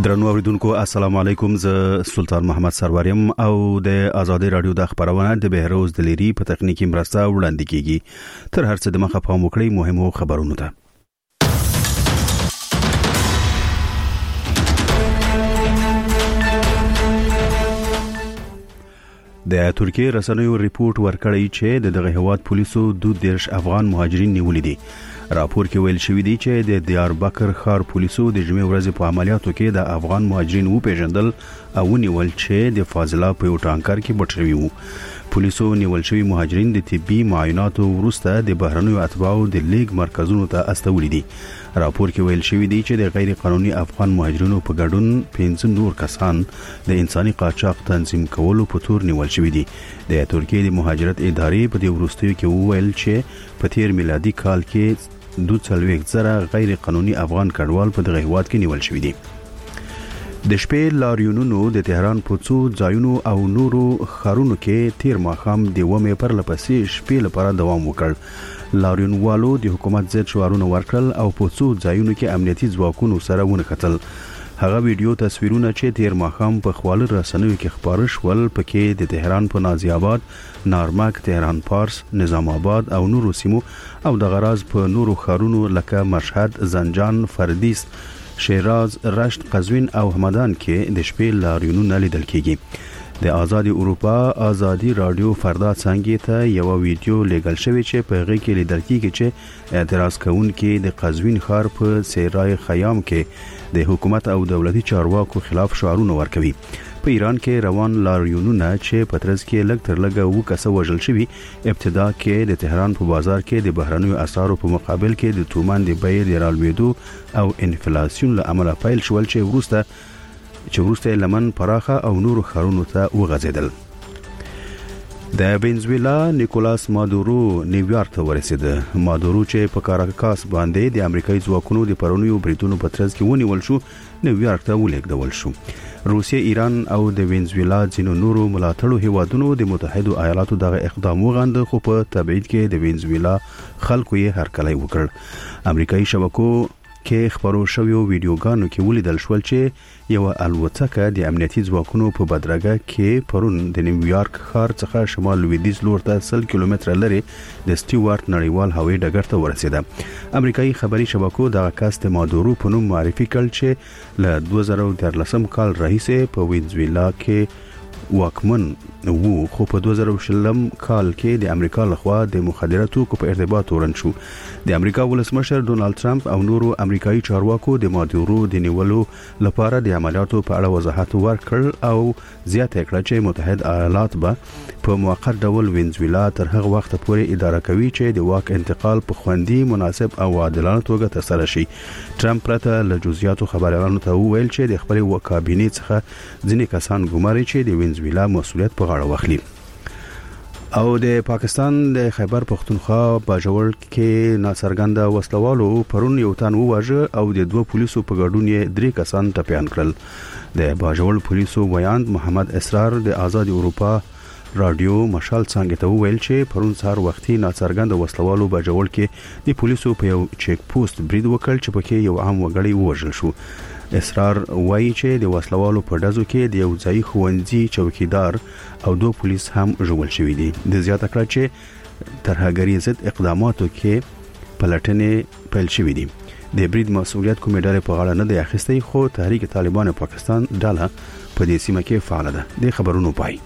درنو اوریدونکو السلام علیکم، زه سلطان محمد سروریم او د آزادی رادیو د خبرونه د بهروز د لری په تخنیکی مرسته وړاندې کیږي. تر هر څه د مخه پام وکړئ مهمو خبرونو ته. د ترکیه رسنیو ریپورت ورکړی چې دغه هواد پولیسو 2 افغان مهاجرین نیولې دي. راپور کې ویل شوی دی چې د دیاربکر ښار پولیسو د جمعې ورځې په عملیاتو کې د افغان مهاجرین وپیژندل او نیول چې د فاضله په یو ټانکر کې پټ شوي وو. پولیسو نیول شوی مهاجرین د طبي معایناتو وروسته د بهرنیو اتباعو د لیګ مرکزونو ته استولي دي. راپور کې ویل شوی دی چې د غیر قانوني افغان مهاجرینو په ګډون 15 نور کسان د انساني قاچاق تنظیم کولو په تور نیول شوی دي. د ترکیه د مهاجرت ادارې په دې وروستیو کې وویل چې په تیر میلادي کال کې 2,000 غیر قانوني افغان کډوال په دغه هیواد کې نیول شوی دي. د شپې لاریونونو د تهران په څو ځایونو او نورو ښارونو کې تیر ماښام د ومه پر لپسې شپې لپاره دوام وکړ. لاریونوالو د حکومت ضد شعارونه ورکړل او په څو ځایونو کې امنیتي ځواکونو سره ونښتل. هغه ویډیو تصویرونه چې تیر ماښام په خواله رسنیو کې خبر شول پکې د تهران په نازي آباد، نارمک، تهران پارس، نظام آباد او نورو سیمو او د غراز په نورو ښارونو لکه مشهد، زنجان، فردیس، شیراز، رشت، قزوین او همدان کې د شپې لاریونونه لیدل کیږي. د آزادی اروپا آزادی رادیو فردا څنګه ته یو ویډیو لیږل شوی چې په هغه کې لیدل کیږي چې اعتراض کوونکي د قزوین ښار په سیرای خیام کې د حکومت او دولتي چارواکو خلاف شعارونه ورکوي. په ایران کې روان لاریونونه چې په ترڅ کې لږ تر لږه وکسه وژل شوی. ابتدا کې د تهران په بازار کې د بهرنیو اسعارو په مقابل کې د تومان د بیې د رالوېدو او انفلاسیون له امله پیل شول چې وروسته لمن پراخه او نورو ښارونو ته وغځیدل. د وینزویلا نیکولاس مادورو نیویارک ته ورسید. مادورو چې په کاراکاس باندې د امریکایي ځواکونو د پرونیو بریدونو په ترڅ کې ونیول شو، نیویارک ته ولېږدول شو. روسیه، ایران او د وینزویلا ځینو نورو ملاتړو هیوادونو د متحده ایالاتو دغه اقدام وغندل، خو په تبعید کې د وینزویلا خلکو یې هرکلی وکړ. امریکایي شبکو کې خبرو شویو ویډیوګانو کې ولیدل شول چې یو الوتکه د امنیتي ځواکونو په بدرګه کې پرون د نیویارک ښار څخه شمال لویدیځ لور ته 100 کیلومتره لري د سټیوارت نړیوال هوایي ډګر ته ورسېده. امریکایي خبري شبکو دغه کس د مادورو په نوم معرفي کړ چې له 2013 کال راهیسې په وینزویلا کې واکمن وو، خو په 2020 کال کې د امریکا لخوا د مخدره توکو په ارتباط تورن شو. د امریکا ولسمشر ډونالد ټرمپ او نورو امریکایي چارواکو د مادورو د نیولو لپاره د عملیاتو په اړه وضاحت ورکړ او زیاته کړه چې متحده ایالات به په موقت ډول وینزویلا تر هغه وخت پورې اداره کوي چې د واک انتقال په خوندي، مناسب او عادلانه توګه ترسره شي. ټرمپ پرته له جزئیاتو خبريالانو ته وویل چې د خپل کابینې څخه ځینې کسان ګماري چې د وینزویلا مسؤلیت په غاړه واخلي. او د پاکستان د خیبر پختونخوا باجوړ کې ناڅرګنده وسلوالو پرون یو تن وواژه او د 2 پولیسو په ګډون یې 3 کسان ټپيان کړل. د باجوړ پولیسو ویاند محمد اسرار د آزادی اروپا رادیو مشال څنګه ته ویل چې پرون سهار وختي ناڅرګنده وسلوالو باجوړ کې د پولیسو په یو چیک پوسټ برید وکړ چې پکې یو عام وګړی ووژل شو. اسرار وایي چې د وسلوالو په ډزو کې د یو ځای ښوونځي چوکیدار او 2 پولیس هم ژوبل شوي دي. د زیاته کړه چې ترهګري ضد اقداماتو کې پلټنې پیل شوې دي. د برید مسؤلیت کومې ډلې په غاړه نه دی اخیستی، خو تحریک طالبان پاکستان ډله په دې سیمه کې فعال ده. د خبرونو پای.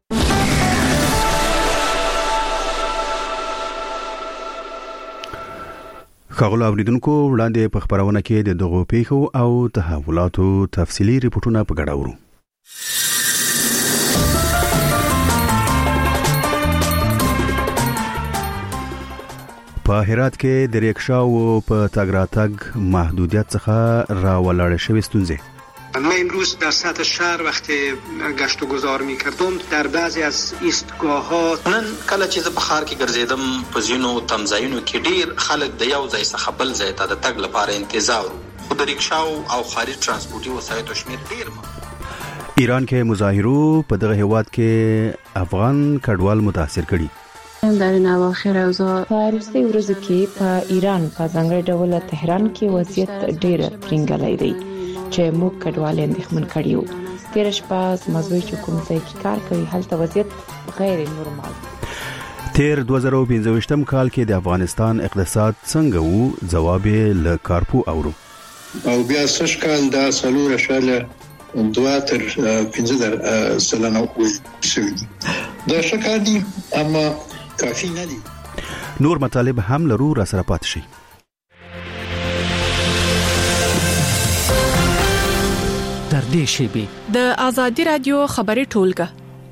خغل اوریدونکو وړاندې په خبرونه کې د دغو پیښو او تحولاتو تفصیلی ریپورتونه په ګډه ورو. په هرات کې د ریکشاو په تګ راتګ محدودیت څخه راولاړ شوی ستونزې. من امروز در سطح شهر وقتی گشت و گذار می کردم در بعضی از ایستگاه ها نن کله چې په ښار کې ګرځیدم په ځینو تمځایونو کې ډیر خلک د یو ځای څخه بل ځای ته د تګ لپاره انتظار خو د ریکشاو او خارج ترانسپورتي وسایطو شمیر ډیر ایران کې مظاهرو په دغه هیواد کې افغان کډوال متاثر کړي. در نواخر اوضاع په وروستي ورځو کې په ایران په ځانګړي ډول تهران کې وضعیت ډیر ترنګلی دی. چې موږ کډوال اندېښمن کړیو. تیر شپه زموږ چې کوم ځای کې کار کوي هلته وضعیت غیر نورمال. تیر 2015 کال کې د افغانستان اقتصاد څنګه وو؟ جواب یې له کارپو اورو. او بیا سش کال دا 3.2 تر 15 سلنه وشوي. دا شکر دي اما کافي نه دي. نور مطالب هم لرو را سره پات شي. در دې شیبه د آزادي رادیو خبري ټولګه.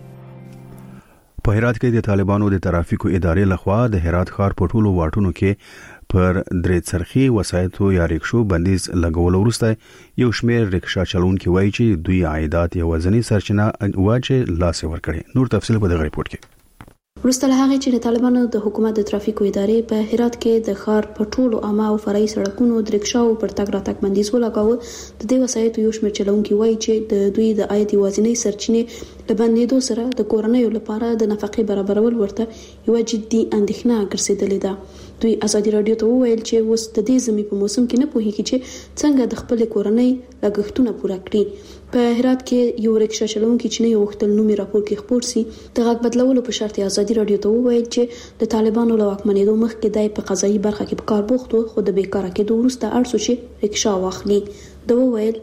په هرات کې د طالبانو د ترافیکو ادارې لخوا د هرات ښار په ټولو واټونو کې پر درې څرخي وسایطو یا ریکشو بندیز لګول وروسته یو شمېر ریکشا چلونکي وایي چې دوی عایدات یو ځنی سرچینه واچې لاس ورکړي. نور تفصیل په دغه ریپورت کې. وروسته له هغه چې د طالبانو د حکومت د ترافیکو ادارې په هرات کې د ښار په ټولو عامه او فرعي سړکونو د ریکشاو پر تګ راتګ بندیز ولګاوه، د دې وسایطو یو شمېر چلونکي وایي چې د دوی د عاید یوازینۍ سرچینې له بندیدو سره د کورنیو لپاره د نفقې برابرول ورته یو جدي اندېښنه ګرځېدلې ده. دوی آزادي رادیو ته وویل چې اوس د دې زمي په موسم کې نه پوهیږي چې څنګه د خپل کورنۍ لګښتونه پوره کړي. په هرات کې یو ریکشا چلونکي چې نه وختل نومي راپور کې خبر سي د غږ بدلولو په شرط آزادي رادیو ته وویل چې د طالبانو له واکمنېدو مخکې د په قضایي برخه کې په کار بوخت وو، خو د بیکاره کېدو وروسته ارسو چې ریکشا واخلي. دا وویل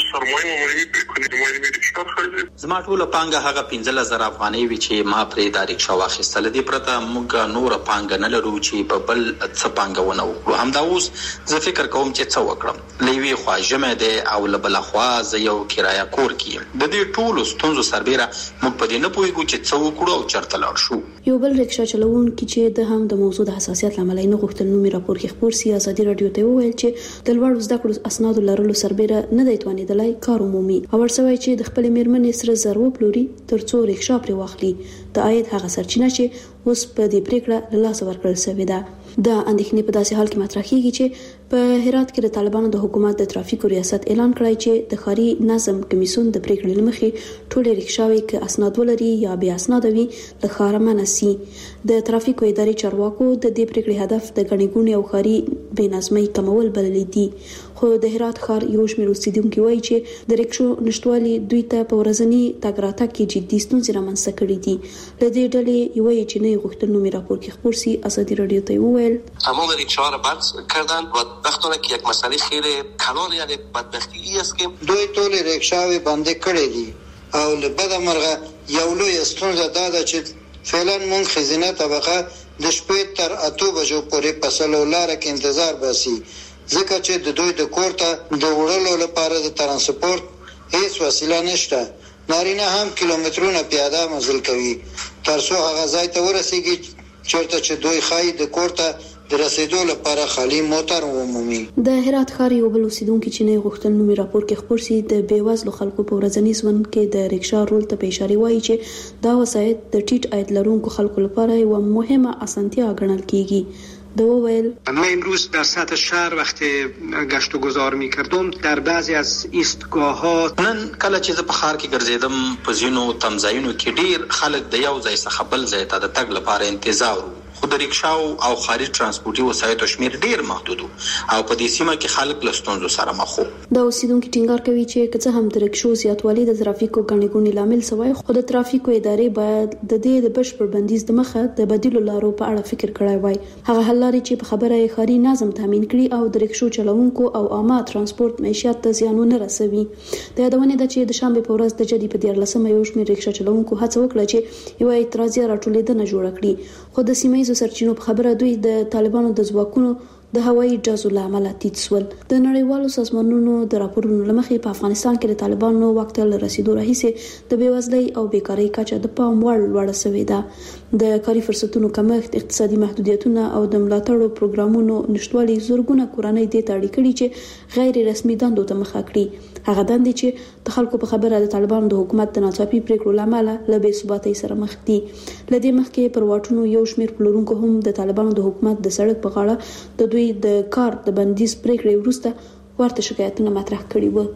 زما ټول پانګه هغه 15000 افغانۍ وی چې ما پرې د ریکشا واخیستل دي، پرته موږ نور پانګه نه لرو چې په بل څه پانګه ونه وکړو. همدا اوس زه فکر کوم چې څه وکړم. لوی خواجمه ده او لبل خوا زه یو کرایه کور کیم. د دې ټولو ستونزو سربېره موږ په دې نه پوهیږو چې څه وکړو او چرته لاړ شو. یو بل ریکشا چلوونکي چې د هم د موضوع د حساسیت لامل نه غوښتل نومي راپور کې خبر سي آزادي رادیو ته وویل چې د لوړ زده کړو اسناد لرلو سربېره نه دی توانیدلای کار عمومي او ورسوي چې د خپل میرمنې سره ضرور پلوري ترڅو ریکشا پر واخلي. د عاید هغه سرچینه چې اوس په دې پریکړه له لاس ورکړل شوې ده. د اندېښنې په داسې حال کې مطرح کیږي چې په هرات کې د طالبانو د حکومت د ترافیکو ریاست اعلان کړی چې د ښاري نظم کمیسیون د پریکړې لمخې ټول ریکشاوي کې اسناد ولري یا بیا اسناد وي له ښار منسي. د ترافیکو ادارې چارواکو د دې پریکړې هدف د غني ګونې او ښاري بې نظمۍ کمول بللی دي. خو د هرات ښار یو شمېر اوسیدونکي وایي چې د ریکشو نشټوالي دوی ته په ورځني تګ راتګ کې جدي ستونزې رامنځته کړې دي. له دې ډلې یوه چې نه غوښتل نومي راپور کې خبر سي آزادی رادیو ته وویل تمام ریکشاها را بند کردن و وقتونه که یک مسئله خیلی کلان یعنی بدبختی است که دوی ټول ریکشاوي بند کړې دي او له بده مرغه یو لوی ستونزه دا ده چې فعلا مونږ خزینه طبقه د شپې تر 8 بجو پورې په سلو لار کې انتظار باسي ځکه چې د دوی د کور ته د وړلو لپاره د ترانسپورت هیڅ وسیله نشته. نارینه هم کیلومترونه پیاده مزل کوي تر څو هغه ځای ته ورسیږي چیرته چې دوی خای د کور ته د رسیدو لپاره خالی موټر ومومي. د هرات ښار یو بل اوسیدونکي چې نه غوښتل نومي راپور کې خبر سي د بیوزلو خلکو په ورځني ژوند کې د ریکشا رول ته په اشاره وایي چې دا وسایط د ټیټ عاید لرونکو خلکو لپاره یو مهمه اسانتیا ګڼل کیږي. دوویل من امروز در سطح شهر وقتی گشت و گذار می‌کردم در بعضی از ایستگاه‌ها نن کله چې زه په ښار کې ګرځیدم په ځینو تمځایونو کې ډیر خلک د یو ځای څخه بل ځای ته د تګ لپاره انتظار وو، خو د ریکشاو او خاري ترانسپورتي وسایطو شمیر ډیر محدود او په دې سیمه کې خلک له ستونزو سره مخ وو. دا اوسیدونکي ټینګار کوي چې که هم د ریکشو زیاتوالی د ترافیکو غني ګونې لامل سوی، خو د ترافیکو ادارې باید د دې د بشپړ بندیز د مخه د بدیلو لارو په اړه فکر کړی وای. هغه حل لري چې په خبره یې خاري نظم تامین کړي او د ریکشو چلوونکو او عامه ترانسپورت معیشت ته زیان نه رسوي. د یادونه ده چې د شنبه په ورځ د جدي په 14 یو شمېر ریکشا چلوونکو هڅه وکړه چې یو اعتراضي راټولیدنه جوړه کړي، خو د سیمایي سرچینو په خبره دوی د طالبانو د ځواکونو د هوایي جزو لامل تیت سول. د نړیوالو سازمانونو د راپورونو لمخې په افغانستان کې د طالبانو وخت له رسیدو راهیسې د بیوزلۍ او بیکاری کچه د پام وړ لوړه شوې ده. د کاري فرصتونو کمښت، اقتصادي محدودیتونه او د ملاتړو پروګرامونو نشټوالي زورګونه کورنۍ د تاړي کړي چې غیر رسمي دندو ته مخه کړي. هغه دندې چې د خلکو په خبره د طالبانو د حکومت د ناڅاپي پریکړو لامل له بې ثباتۍ سره مخ دي. لدې مخکې پر واټونو یو شمېر پلورونکو هم د طالبانو د حکومت د سړک په غاړه د دوی د کار د بندیز پریکړې وروسته ورته شکایتونه مطرح کړي وو.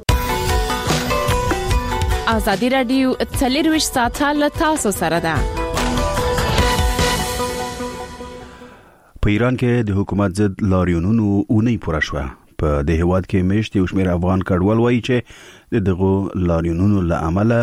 آزادي رادیو 24 ساعته له تاسو سره ده. په ایران کې د حکومت ضد لاریونونو اونۍ پوره شوه. په د هیواد کې مشت یو شمېر افغان کډوال وایي چې دغه لاریونونو له امله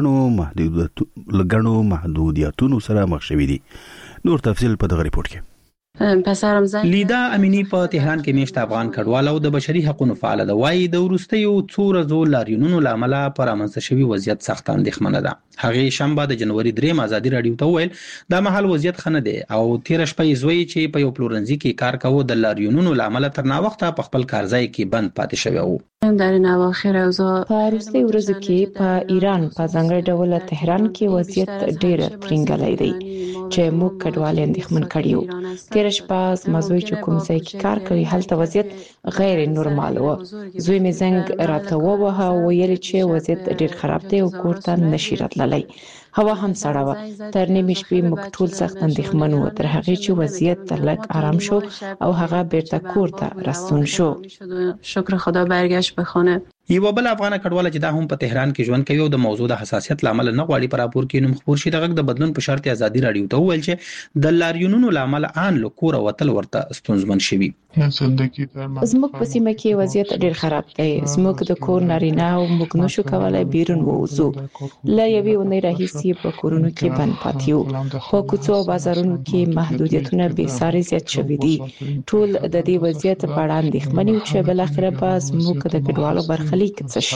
لګڼو محدودیتونو سره مخ شوي دي. نور تفصیل په دغه ریپورت کې. لیدا امینی په تهران کې میشت افغان کډوال او د بشري حقوقو فعال ده وایي د وروستیو څو ورځو لاریونونو لامل پر رامنځته شوی وضعیت سخت اندېښمنه ده. هغه شنبه د جنوري 3 ازادي رادیو ته ویل دا مهال وضعیت خنه دی او 13 شپې زوی چې په یو پلورنځي کې کار کاوه د لاریونونو لامل تر نا وخته په خپل کارځای کې بند پاتې شوی وو. در این اواخر اوضاع په وروستي ورځو کې په ایران په ځانګړي ډول تهران کې وضعیت ډېر ترنګلی دی چې موږ کډوال اندېښمن کړیو. 13 شپه مزوی چې کوم ځای کې کار کوي هلته وضعیت غیر نورمال و. زوی می زنګ راته ووهه ویل چې وضعیت ډېر خراب دی او کور ته نشي راتللی. هوا هم سړه وه. تر نیمې شپې موږ ټول سخت اندېښمن وو تر هغې چې وضعیت لږ آرام شو او هغه بیرته کور ته راستون شو. شکر خدا برگشت به خانه. یو بل افغان کډوال چې دا هم په تهران کې ژوند کوي او د موضوع د حساسیت لامل نه غواړي پر راپور کې نوم خبر شي دغه د بدلون په شرط ازادي رادیو ته ویل چې د لاریونونو لامل ان له کور وتل ورته ستونزمن شوي. زموږ په سیمه کې وضعیت ډېر خراب دی. زموږ د کور نارینه او موږ نشو کولای بیرون ووځو. له یوې اونۍ راهیسې په کورونو کې بند پاتې یو. په کوڅو او بازارونو کې محدودیتونه بې ساري زیات شوي دي. ټول د دې وضعیت په اړه اندېښمن یو چې بل اخر به زموږ د کډوالو برخلیک څه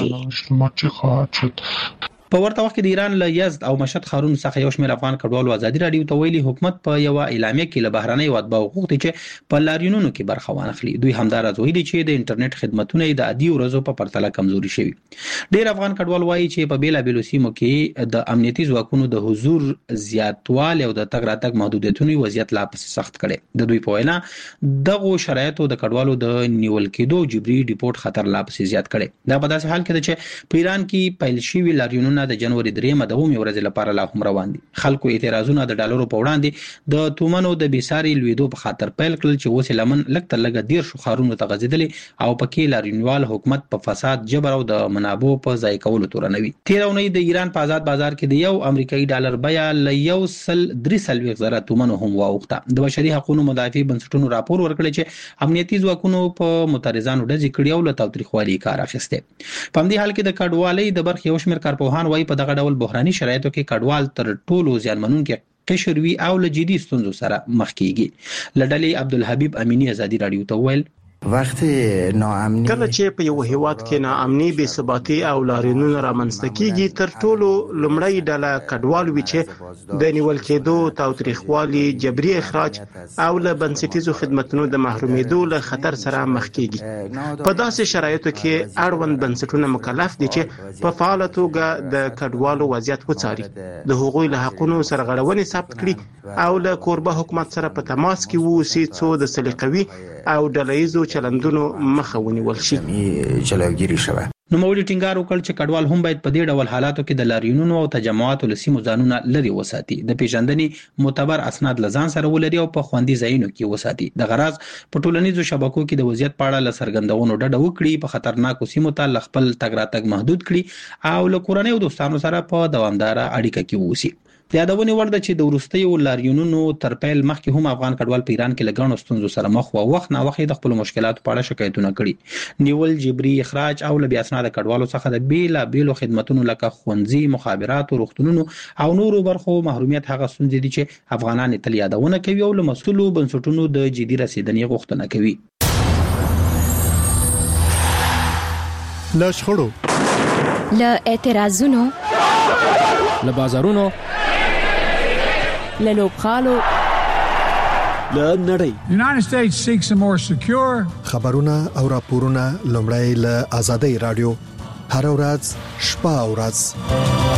شي. په ورته وخت کې د ایران له یزد او مشهد ښارونو څخه یو شمېر افغان کډوالو ازادي رادیو ته ویلي حکومت په یو اعلامیه کې له بهرنۍ اتباعو غوښتي چې په لاریونونو کې برخه وانخلي. دوی همدارس ویلي چې د انټرنیټ خدماتونه د عادي ورځو په پرتله کمزوري شوي. ډېر افغان کډوال وایي چې په بیلابېلو سیمو کې د امنیتي ځواکونو د حضور زیاتوالی او د تګ راتګ محدودیتونو وضعیت لا پسې سخت کړي. د دوی په وینا دغه شرایطو د کډوالو د نیول کېدو جبري ډیپورت خطر لا پسې زیات کړي. دا په داسې حال کې ده چې په ایران کې پیل شوي لاریونونه د جنوري 3 د اومې ورځې لپاره لا هم روان دي. خلکو اعتراضونه د ډالرو په وړاندې د تومنو د بیساري لویدو په خاطر پیل کړل چې اوس لمن لږ تر لږه 13 ښارونو ته غځېدلي او پکې لاریونوال حکومت په فساد جبر او د منابعو په ضایع کولو تورنوي. 13 اونۍ د ایران په آزاد بازار کې د یو امریکایي ډالر بیه ل 1.3 تومنو هم واوښته. د بشري حقوقو مدافع بنسټونو راپور ورکړی چې امنیتي ځواکونو په معترضانو ډزې کړې او له تاوتریخوالي کار اخیسته. په همدې حال کې د کډوالۍ د برخې یو شمېر کارپوهان وایي په دغه ډول بحراني شرایطو کې کډوال تر ټولو زیانمنونکي قشر وي او له جدي ستونزو سره مخ کیږي. لډلې عبدالحبیب امینی ازادي رادیو ته ویل وخت ناامني کله چې په یو هیواد کې ناامني بې ثباتي او لاریونونه رامنځته کیږي تر ټولو لومړی ډله کډوال وي چې د نیول کېدو تاوتریخوالي جبري اخراج او له بنسټیزو خدماتو د محرومېدو له خطر سره مخ کیږي. په داسې شرایطو کې اړوند بنسټونه مکلف دي چې په فعاله توګه د کډوالو وضعیت وڅاري، د هغوی له حقوقو سرغړونې ثبت کړي او له کوربه حکومت سره په تماس کې ووسي څو د سلیقوي او ډلهیزو چلندونو مخه ونیول شي. جلوگیری شوه. نو مولوی ټینګار وکړ چې کډوال هم باید په دې ډول حالاتو کې د لاریونونو او تجمعاتو له سیمو ځانونه لري وساتي، د پیژندنې معتبر اسناد لزان سره ولري او په خوندي ځایونو کې وساتي. د غرض په ټولنیزو شبکو کې د وضعیت په اړه لسرګندونو ډډه وکړي، په خطرناکو سیمو ته خپل تګ راتګ محدود کړي او له کورنۍ او دوستانو سره په دوامدار اړیکه کې ووسي. د یادونې وړ ده چې د وروستیو لاریونونو تر پیل مخکې هم افغان کډوال په ایران کې له ګڼو ستونزو سره مخ وو. وخت نا وخت د خپل مشکلاتو په اړه شکایتونه کړي. نیول، جبري اخراج او له بې اسناده کډوالو څخه د بیلابېلو خدماتو لکه ښوونځي، مخابرات، روغتونونو او نورو برخو محرومیت هغه ستونزې دي چې افغانان تل یادونه کوي او له مسؤلو بنسټونو د جدي رسیدنې غوښتنه کوي. له شخړو، له اعتراضونو، له بازارونو، له لوبغالو، له نړۍ. United States seeks a more secure. خبرونه او راپورونه لومړی له آزادۍ رادیو هر ورځ شپه او ورځ.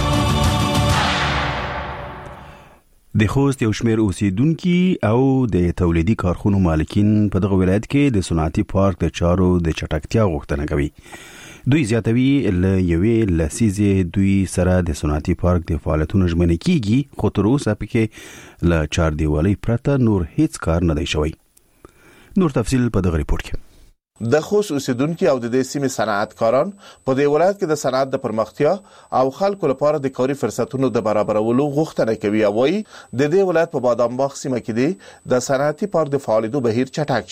د خوست یو شمېر اوسیدونکو او د تولیدي کارخونو مالکین په دغه ولایت کې د صنعتي پارک د چارو د چټکتیا غوښتنه کوي. دوی زیاتوي له یوې لسیزې دوی سره د صنعتي پارک د فعالیتونو ژمنه کیږي، خو تر اوسه پکې له چاردیوالۍ پرته نور هیڅ کار نه دی شوی. نور تفصیل په دغه ریپورت کې. د خوست اوسیدونکو او د دې سیمې صنعتکاران په دې ولایت کې د صنعت د پرمختیا او خلکو لپاره د کاري فرصتونو د برابرولو غوښتنه کوي او وايي د دې ولایت په بادام باغ سیمه کې د صنعتي پارک د فعالیتو بهیر چټک شي.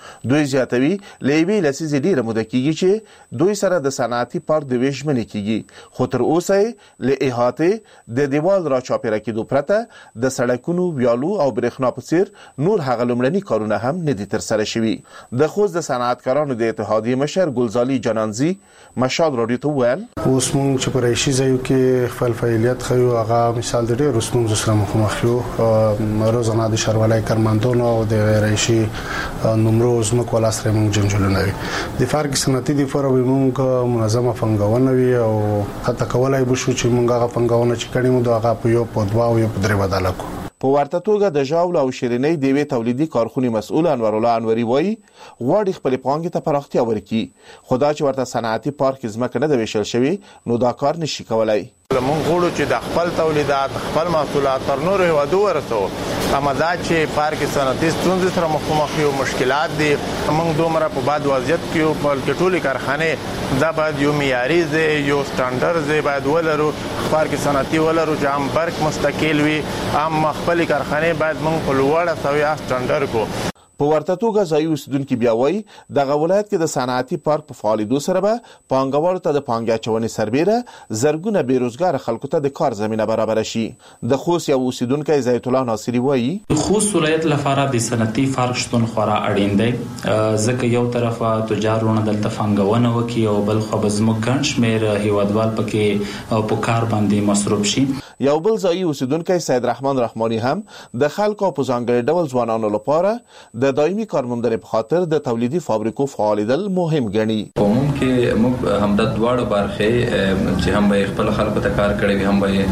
دوی زیاتوي لیبي لسیزې ډیره موده کیږي چې دوی سره د صنعتي پارک د ویشمنې کیږي خو تر اوسه له احاطه د دیوال را چاپیره کېدو پرته د سړکونو ویالو او برېښنا په څیر نور هغه لومړني کارونه هم نه دي ترسره شوي. د خوست د صنعتکارانو د اتحادیې مشر ګلزالي جنانزي مشال راډیو ته وویل اوس موږ چې په رئیسي ځایو کې خپل فعالیت خو هغه مثال د ډېر رسوم سره مخامخ یو روزانه د شهروالۍ کارمندانو او د رئیسي نمرو زموږ ولا سره موږ جنجالونه وي د فرق صنعتي د فورو موږ منظمه پنګونه وي او حتی کولای بشو چې موږ هغه پنګونه چې کړي مو دغه په یو په دوا او یو په درې بدل کو. په ورته توګه د ژاول او شیرینۍ د وی تولیدي کارخونې مسؤل انور الله انوري وایي غواړي خپل پانګې ته پراختیا ورکړي خدا چې ورته صنعتي پارک زمکه نه د ویشل شوی نو دا کار نشي کولای. موږ غواړو چې د خپل تولیدات خپل محصولات تر نورو هیوادو ورسو اما دا چې پارک صنعتي ستونزې سره مخامخ یو مشکلات دي موږ دومره په باد وضعیت کې په ټولي کارخانه دا باید یو معیاري یو سټانډرډ باید ولرو پارک صنعتي ولرو چې هم برق مستقل وي هم خپل کارخانه باید موږ په لوړه سویا سټانډرډ کو. په ورته توګه ځایي اوسیدونکو بیا وایي دغه ولایت کې د صنعتي پارک په فعالیدو سره به پانګوالو ته د پانګې اچونې سربېره زرګونه بیروزګار خلکو ته د کار زمينه برابر شي. د خوست یو اوسیدونکو زیت الله ناصری وایي خوست ولایت لپاره د صنعتي پارک شتون خورا اړین دی ځکه یو طرفه تجارونه دلته پانګونه وکي او بل خو به زموږ ګڼ شمېر هیوادوال پکې او په کار باندې مصروف شي. یو بل ځایي اوسیدونکو سید رحمان رحماني هم د خلکو په ځانګړي ډول ځوانانو لپاره د دایمي کارموندنې په خاطر د تولیدي فابریکو فعالیدل مهم ګڼي. په عموم کې موږ هم د دواړو برخې چې هم به خپل خلکو ته کار کوي هم به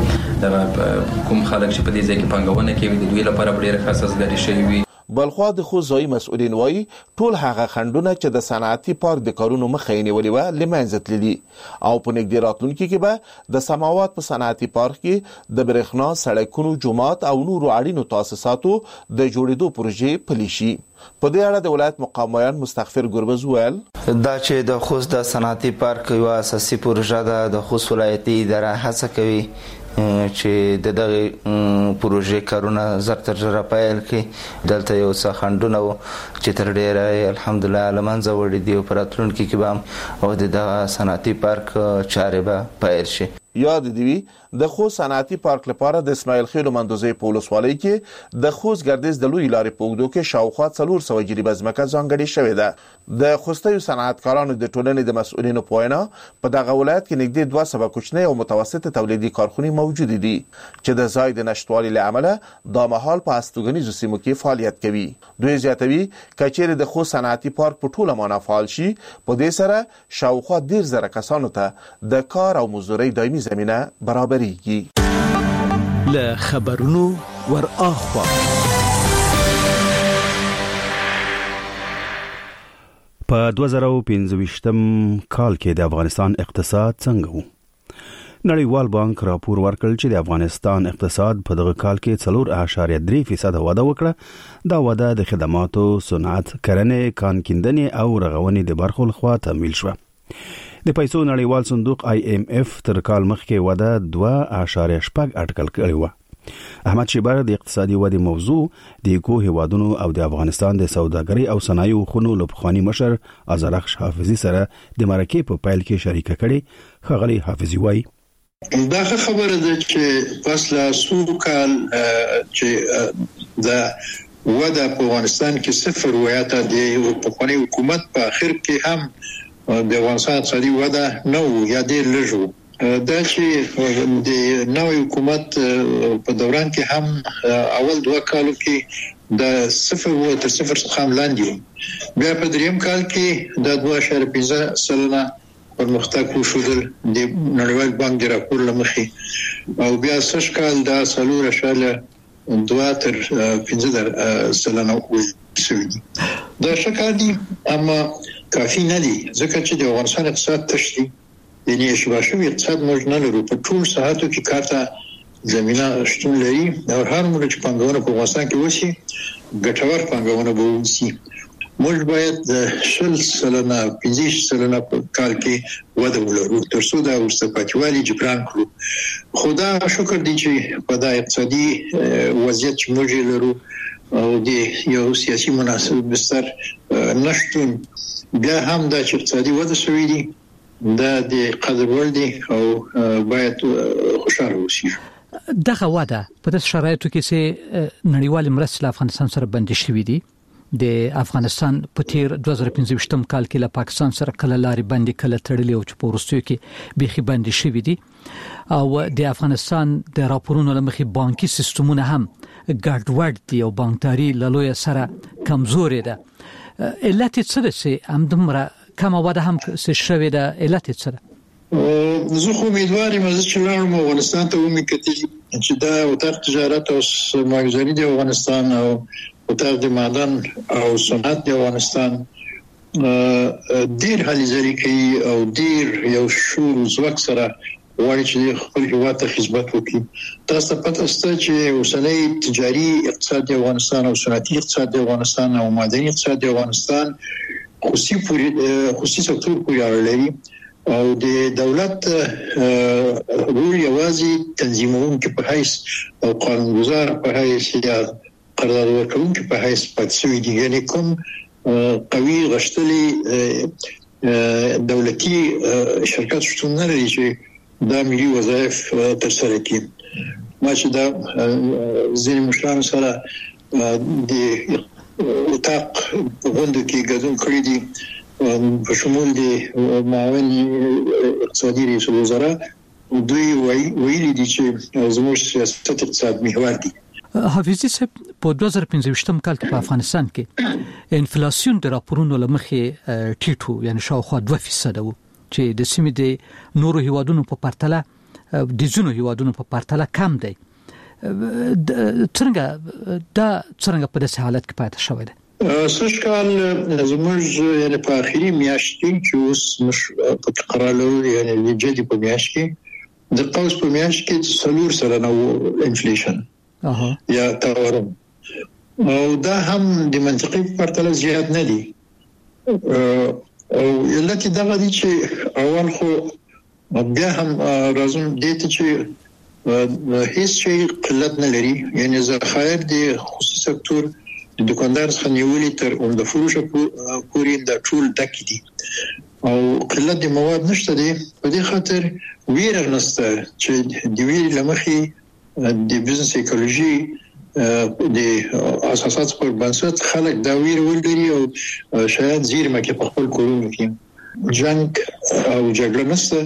د کوم خلک چې په دې ځای کې پنګونه کوي د دوی لپاره ډېر خاصه شي وي. بلخوا د خو ځای مسؤلین وایي ټول هغه خندونه چې د صنعتي پارک د کارونو مخه یې نیولې و لمنځه تللي او په نږدې راتلونکي کې به د سماوات په صنعتي پارک کې د برېښنا سړکونو جومات او نورو اړینو تاسیساتو د جوړېدو پروژې پلي شي. په دې اړه د ولایت مقام مستغفر ګربز ویل دا چې د خوست د صنعتي پارک یو اساسي پروژه ده د خوست ولایتي اداره هڅه کوي چې دغه پروژې کارونه زر تر زر پیل کړي دلته یو څه خندونه چې تر ډیره الحمدلله لمنځه وړي دي په راتلونکي کې به او د صنعتي پارک چارې به پیل شي. یاد دی د خوست صنعتي پارک لپاره د اسماعیل خیل مندوزي په ولسوالۍ کې د خوست ګردیز د لوی لارې په اوږدو کې شاوخوا 400 جریبه ځمکه ځانګړې شوې ده. د خوستي صنعتکارانو د ټولنې د مسؤلینو په وینا په دغه ولایت کې نږدې 200 کوچنۍ او متوسطه تولیدي کارخانې موجود دي چې د ځای د نشټوالي له امله د مهال په استوګنیزو سیمو کې فعالیت کوي. دوی زیاتوي کچېره د خوست صنعتي پارک په ټوله معنا فعال شي په دې سره شاوخوا 10,000 کسانو ته د کار او مزدوري دایمي زمينه برابرېږي. له خبرونو ور اخوا په 2015 کال کې د افغانستان اقتصاد څنګه وو؟ نړیوال بانک راپور ورکړ چې د افغانستان اقتصاد په دغه کال کې 4.3% وده وکړه. دا وده د خدماتو، صنعت، کرنې، کان کیندنې او رغونې د برخو لخوا تمویل شوه. د پیسو نړیوال صندوق IMF تر کال مخکې وده 2.8 اټکل کړی و. احمد شیبر د اقتصادي ودې موضوع د یکو هیوادونو او د افغانستان د سوداګرۍ او صنایعو خونو لپخوانی مشر ازرخش حافظي سره د مرکې په پیل کې شریک کړي. خغلی حافظي وایي دا خبره ده چې پس لا سو کال چې دا وده په افغانستان کې صفر ویاته د حکومت حکومت په اخر کې هم د افغانستان اقتصادي وده نو یا ډېر لږ دا چې د نوې حکومت په دوران کې هم اول 2 کالو کې د 0 تر 0 څخه لاندې بیا په دریم کال کې د 2.5% پرمختګ وشول د نړیوال بانک د راپور لمخې او بیا سږ کال د 3.2 تر 15% وشول. دا شکر دي اما کافی نه دي ځکه چې د افغانستان اقتصاد تشدي د نشواشوي اقتصاد موږ نه لرو په ټول ساحاتو کې کارته زمينه شتون لري او هر موږ چې پنځونه په افغانستان کې وشي ګټور پنځونه به وشي. موږ باید 15% په کال کې وده ولرو ترڅو دا ورسپاتوالي جبران کړو. خدا شکر دي چې په دا اقتصادي وضعیت چې موږ لرو او د یو سیاسي مناسب بستر نشټون بیا هم د اقتصادي وده شوې دي د قدر وړ دي او باید خوشاله اوسئ. دغه وده په داسې شرایطو کې چې نړیوال مرستې له افغانستان سره بندي شوې دي. د افغانستان په تیر 2015 کال کې له پاکستان سره کله لارې بندي کله تړلې او چې په وروستیو کې بيخي بندي شوې دي او د افغانستان د راپورونو لمخې بانکي سیستمونه هم ګډوډ دي او بانکداري له لوی سره کمزورې ده. علت څه ده چې همدمره کم وده هم شوې ده؟ علت څه ده؟ زه خو امیدوارم چې لاړم افغانستان ته ومکتي چې دا وتاق تجارت او سرمایه‌گذاري د افغانستان او وتاق د معدن او صنعت د افغانستان ډیر هلي ځري کوي او ډیر یو شور زوک سره وایي چې خپل هیواد ته خدمت وکړي. تاسو پته ستاسو چې اوسنۍ تجاري اقتصاد د افغانستان او صنعتي اقتصاد د افغانستان او معدني اقتصاد د افغانستان خصوصي سکتور پورې اړه لري او د دولت رول یوازې تنظیمونکو په حیث او قانونګذار په حیث یا قرارداد ورکوونکو په حیث پاتې شوی دي. یعنی کوم قوي غشتلي دولتي شرکت شتون نه لري چې دا ملي وظایف ترسره کړي. ما چې دا ځینې مشرانو سره د وتاق غونډه کې ګډون کړی دي په شمول د معاون اقتصادي رئیس الوزرا دوی ویلي دي چې زموږ سیاست اقتصاد محور دي. حافظي صاحب په 2015 کال کې په افغانستان کې انفلاسیون د راپورونو لمخې ټیټو یعنی شاوخوا 2% وو چې د سیمې د نورو هیوادونو په پرتله د ځینو هیوادونو په پرتله کم دی. څنګه په داسې حالت کې پاتې شوی دی؟ سږ کال زموږ یعنی په اخیری میاشت کې چې اوس مش په تقرالو یعنی د جدي په میاشت کې د قوس په میاشت کې 4% نو انفلیشن یا تورم او دا هم د منطقي پرتله زیات نه دي او علت دغه دي چې اول خو بیا هم راځم دې ته چې هیڅ شي قلت نه لري. یعنی ذخایر د خصوصي سکتور د دکاندار څخه نیولې تر عمده فروش پورې د ټول ډک دي او قلت د مواد نشته دي. په دې خاطر ویره نشته چې د ویرې لمخې د بزنس ایکولوژي د اساسات پر بنسټ خلک دا ویره ولري او شاید زیرمه کې په خپل کورونو کې جنگ او جګړه نشته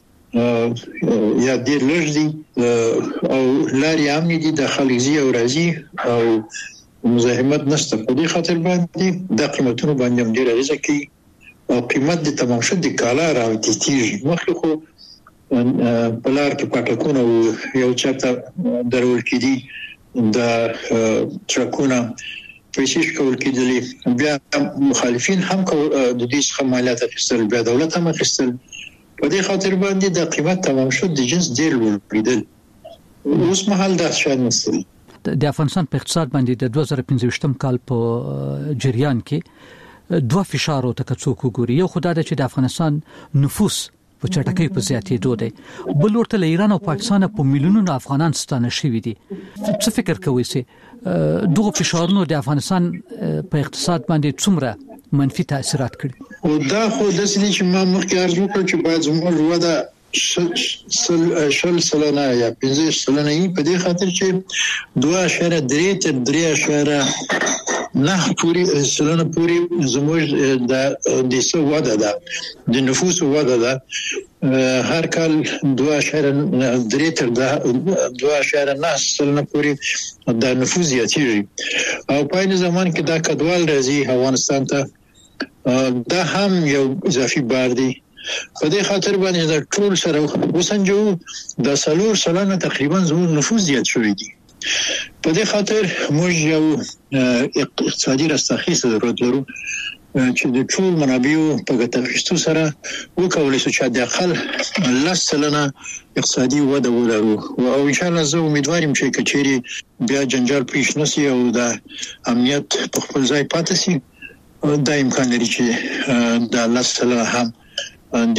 یا ډیر لږ دي او لاري امني دي د خلګزي او راځي او مزاحمت نشته. په دې خاطر باندې د قیمتونو باندې ډیر اغیزه کوي او قیمت د تمام شد د کالا راوتیږي. مخکې خو بلار کې پټکونه یو چاته درول کېدي د ترکونه پیسې کول کېدلې بیا مخالفین هم د دې څخه مالیات اخیستل بیا دولت هم اخیستل. په دې خاطر باندې د قیمت تمام شد د جنس ډیر لوړیدل. اوس مهال دا شاید نشي. د افغانستان په اقتصاد باندې د 2015 کال په جریان کې دوه فشار او تکڅوک وګوري. یو خدای د چې د افغانستان نفوس په چټکۍ په زیاتېدو دی، بل ورته له ایران او پاکستان په میلیونونو افغانان ستانه شوي دي. څه فکر کوئ چې دغه فشارونو د افغانستان په اقتصاد باندې څومره منفي تاثیرات کړي؟ او دا خو د سړي چې ما مخکې عرض وکړ چې باید زموږ وده شل سلنه یا 15 سلنه په دې خاطر چې 2.3 تر 3.9 پوری سلنه پوری زموږ د څه وده ده د نفوس وده ده هر کال 2.3 تر 2.9 سلنه پوری د نفوس زیاتېږي او په این زمان کې دا کډوال راځي افغانستان ته دا هم یو اضافي بار دی. په دې خاطر باندې دا ټول سره وسنجو د 4 سلنه تقریبا زموږ نفوس زیات شوی دی. په دې خاطر موږ یو اقتصادي رستاخیز ضرورت لرو چې د ټول منابعو په ګټه اخیستو سره وکولای شو چې د اقل 10 سلنه اقتصادي وده ولرو او ان شاء الله زه امیدوارم چې کچېری بیا جنجال پیښ نشي او د امنیت په خپل ځای پاتې شي. دا امکان لري چې د 10 سلنه هم د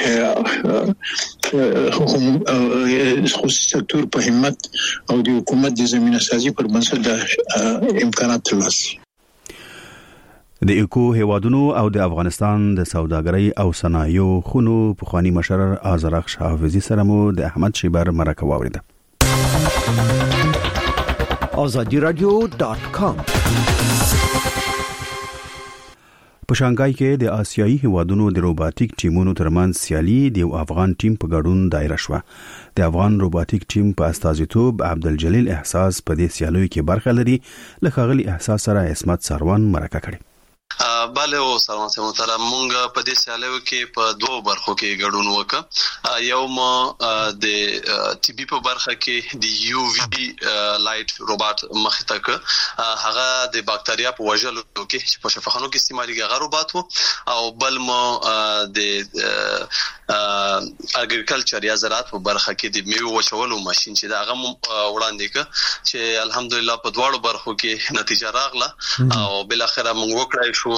خصوصي سکتور په همت او د حکومت د زمينه سازي پر بنسټ د امکانات ترلاسه. د ایکو هیوادونو او د افغانستان د سوداګرۍ او صنایعو خونو پخوانی مشر آذرخش حافظي سره مو د احمد شیبر مرکه واوریده. azadiradio.com په شانګهای کې د آسیایي هیوادونو د روباټیک ټیمونو ترمنځ سیالي د افغان ټیم په ګډون دایره شوه. د افغان روباټیک ټیم په استازیتوب عبدالجلیل احساس په دې سیالیو کې برخه لري. له ښاغلي احساس سره عصمت سروان مرکه کړې. bale او سلام محترم مونږ په دې سیالیو کې په دوه برخو کې ګډون وکړ. یو ما د ټي بي په برخه کې د یو وی لایټ روباټ مخې ته ک هغه د باکتریا په وژلو کې چې په شفاخانو کې استعمالي غا روباټ وو او بل ما د اګریکلچر یا زراعت په برخه کې د میوه وچولو ماشين چې دا هغه وړاندې ک چې الحمدلله په دواړو برخو کې نتیجه راغله او بل اخر موږ وکړای شو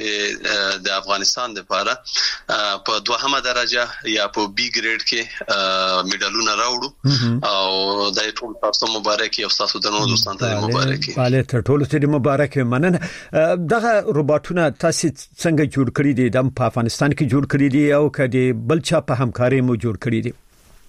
چې د افغانستان لپاره په دوهمه درجه یا په بي ګریډ کې میډالونه راوړو او د ټول تاسو مبارک او تاسو د نور دوستانو ته مبارک. bale ته ټول ته مبارک. مننه. دغه روباټونه تاسو څنګه جوړ کړی دي؟ د افغانستان کې جوړ کړی دي او کدي بل چا په همکاري مو جوړ کړی دي؟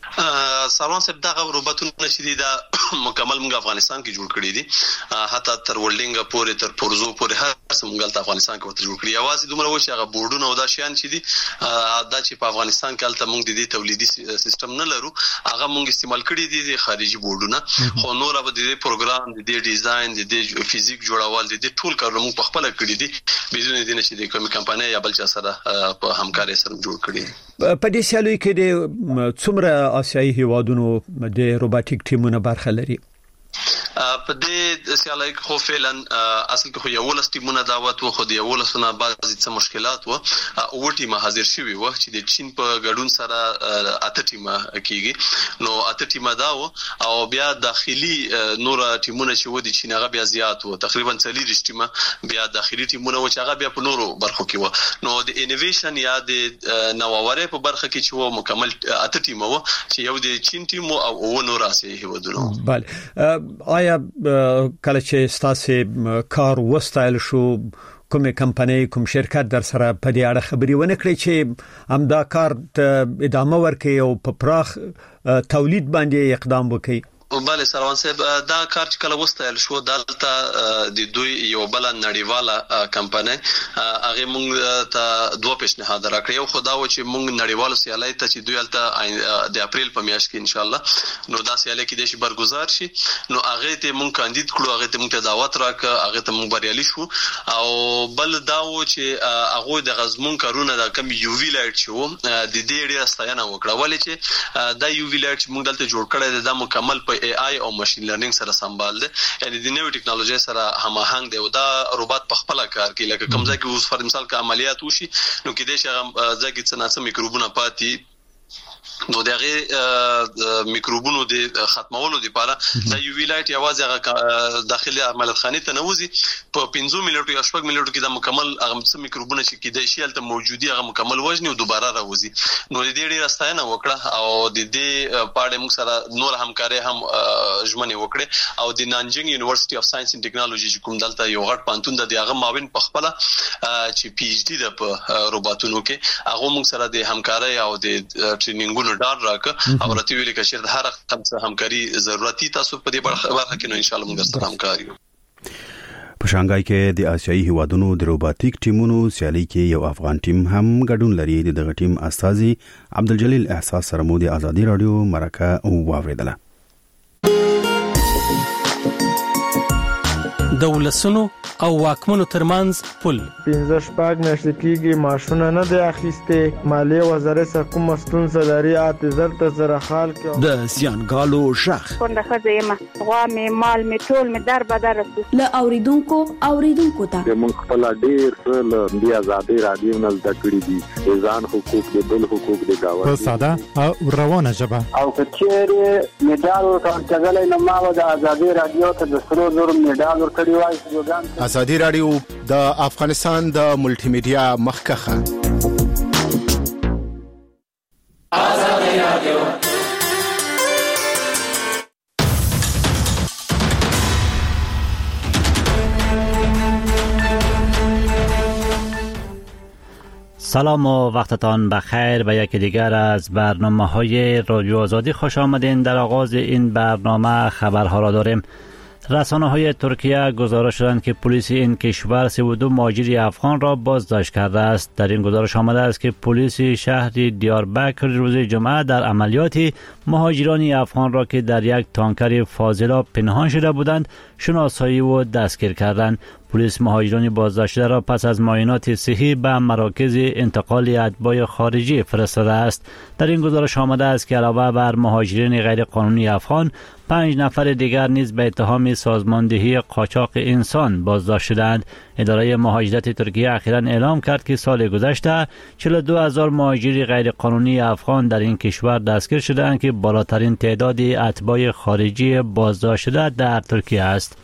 سروان صاحب دغه روباټونه چې دي دا مکمل موږ افغانستان کې جوړ کړی دي حتی تر ولډینګ پورې تر پورزو پورې هر څه موږ ته افغانستان کې وته جوړ کړی. اواز دومره و چې هغه بورډونه او دا شیان چې دي دا چې په افغانستان کې الته موږ د دې تولیدي سیستم نه لرو هغه موږ استعمال کړی دي د خارجي بورډونه خو نور به د دې پروګرام د دې ډیزاین د دې فزیک جوړول د دې ټول کارونه موږ په خپل کړی دي بدون دې نشي د کومې کمپنۍ یا بل چا سره په همکاري سره جوړ کړی. په دې سیالیو کې د څومره آسیایي هیوادونو د روباټیک ټیمونو برخه لري؟ په دې سیالیو کې خو فعلا اصل کې خو یو ولس ټیمونه دعوت و خو د یو ولسونه بعضی څه مشکلات و او ټیمه حاضر شوی و چې د چین په ګډون سره اته ټیمه کیږي نو اته ټیمه دا و او بیا داخلي نور ټیمونه چې و د چین هغه بیا زیات و تقریبا 40 ټیمه بیا داخلي ټیمونه و چې هغه بیا په نورو برخو کې و نو د انویشن یا د نوښت په برخه کې چې و مکمل اته ټیمه و چې یو د چین ټیم او نور آسیایي هیوادونو. bale آیا کله چې تاسو کار وستایل شو کومه کمپنۍ کوم شرکت در سره په دې اړه خبري ونه کړی چې همدا کار ادامه ورکړي او په پراخ تولید باندې اقدام وکړي؟ bale سروان صاحب دا کار چې کله وستایل شو دلته د دوی یو بل نړیواله کمپنۍ هغه موږ ته دوه پیشنهاد راکړي او خدا و چې موږ نړیوالو سیالۍ ته چې دوی الته د اپریل په میاشت کې ان شاء الله نو دا سیالۍ کې د شي برگزار شي نو هغه ته موږ کاندید کړو هغه ته موږ دعوت راکړه هغه ته موږ بریالي شو او بل دا و چې هغه د غزمون کارونه د کم یو وی لایټ شو د دې ډیره ستاینه وکړه ولې چې دا یو وی لایټ موږ دلته جوړ کړی د مکمل په اي اي او ماشين لرنینګ سره سمبال دي یعنی د نوې ټکنالوژي سره هماهنګ دی او دا روباټ په خپل کار کې لکه کوم ځای کې اوس پر مثال کا عملیات وشي نو کې د شغه ځای کې څنګه میکروبونه پاتې نو دغه میکروبونو د ختمولو لپاره د یو وی لایټ یوازې داخلي عملیات خانه ته نوځي په 15 منټو یا 10 منټو کې د مکمل هغه میکروبونه چې کېدای شي الته موجودي هغه مکمل وژني او دوباره راوځي نو د دې ډیره ستاینه وکړه او د دې پاړې موږ سره نور همکاري هم ژمنه وکړه او د نانجنګ یونیورسيټي اف ساينس اند ټیکنالوژي چې کوم دلته یو غټ پانتون د هغه معاون په خپل چې پی ایچ ډی د روباټونو کې هغه موږ سره د همکاري او د ټریننګونو ډار راکه او راته ویل کې چې هر خمسه همکاري ضرورتي تاسو په دې برخه کې نو ان شاء الله موږ سره همکاري په شانګهای کې د آسیایي هیوادونو د روباټیک ټیمونو سیالي کې یو افغان ټیم هم ګډون لري. دغه ټیم استاذي عبدالجلیل احساس سره مو د ازادي رادیو مرکه او واوریدله. دولسونو او واکمنو ترمنځ پل 15 شپږ میاشتې کېږي ماشونه نه دی اخیسته مالیه وزارت کوم ستونزه لري اعتذار ته زره خال کې د زیانګالو شخ څنګه خزیمه غوا می مال می ټول می در بدر له اوریدونکو ته موږ خپل ډیر له دی ازادي رادیو نه زده کړی دي ځان حقوق دي بل حقوق دي گاوه په ساده او روانه ژبه او کچېره میډال ورکړل نو ما د ازادي رادیو ته د سرو زر میډال ورکړی وای. ازادي رادیو د افغانستان د ملټي میډیا مخکخه ازادي رادیو سلام و وقتتان بخیر و یکی دیگر از برنامه‌های رادیو آزادی خوش آمدین. در آغاز این برنامه خبرها را داریم. رسانه‌های ترکیه گزارش دادند که پلیس این کشور 32 مهاجر افغان را بازداشت کرده است. در این گزارش آمده است که پلیس شهر دیاربکر روز جمعه در عملیاتی مهاجران افغان را که در یک تانکر فاضلاب پنهان شده بودند شناسایی و دستگیر کردند. پلیس مهاجران بازداشته را پس از معاینات صحی به مراکز انتقال اتباع خارجی فرستاده است. در این گزارش آمده است که علاوه بر مهاجرین غیرقانونی افغان 5 نفر دیگر نیز به اتهام سازماندهی قاچاق انسان بازداشت شدند. اداره مهاجرت ترکیه اخیراً اعلام کرد که سال گذشته 42,000 مهاجر غیرقانونی افغان در این کشور دستگیر شدند که بالاترین تعداد اتباع خارجی بازداشت شده در ترکیه است.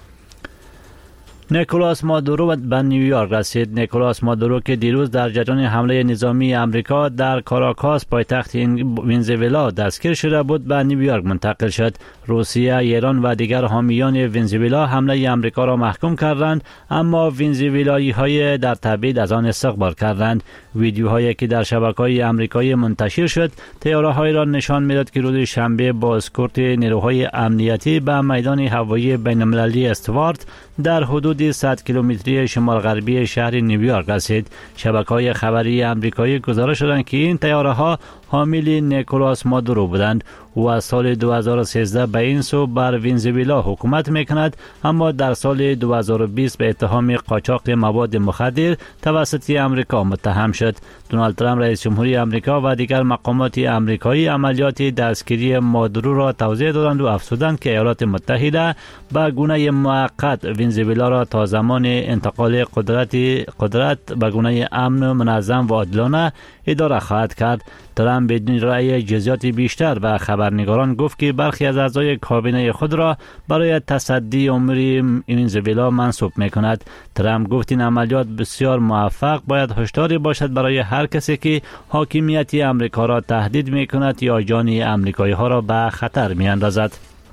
نیکولاس مادورو به نیویورک رسید. نیکولاس مادورو که دیروز در جریان حمله نظامی امریکا در کاراکاس پایتخت ونزوئلا دستگیر شده بود به نیویورک منتقل شد. روسیه، ایران و دیگر حامیان ونزوئلا حمله امریکا را محکوم کردند، اما ونزوئلایی‌های در تبعید از آن استقبال کردند. ویدیوهایی که در شبکه‌های آمریکایی منتشر شد طیاره‌هایی را نشان می‌داد که روز شنبه با اسکورت نیروهای امنیتی به میدان هوایی بین‌المللی استوارت در حدود 100 کیلومتری شمال غربی شهر نیویورک رسید. شبکه‌های خبری آمریکایی گزارش دادند که این طیاره‌ها حامل نیکولاس مادورو بودند. او از سال 2013 به این سو بر ونزوئلا حکومت میکند، اما در سال 2020 به اتهام قاچاق مواد مخدر توسط امریکا متهم شد. دونالد ترامپ رئیس جمهوری امریکا و دیگر مقامات آمریکایی عملیات دستگیری مادورو را توضیح دادند و افزودند که ایالات متحده به گونه موقت ونزوئلا را تا زمان انتقال قدرت به گونه امن، منظم و عادلانه اداره خواهد کرد. ترامپ بدون رأی جزئیات بیشتر به خبرنگاران گفت که برخی از اعضای کابینه خود را برای تصدی امور ونزوئلا منصوب می‌کند. ترامپ گفت این عملیات بسیار موفق باید هشداری باشد برای هر کسی که حاکمیت امریکا را تهدید می‌کند یا جان امریکایی‌ها را به خطر می‌اندازد.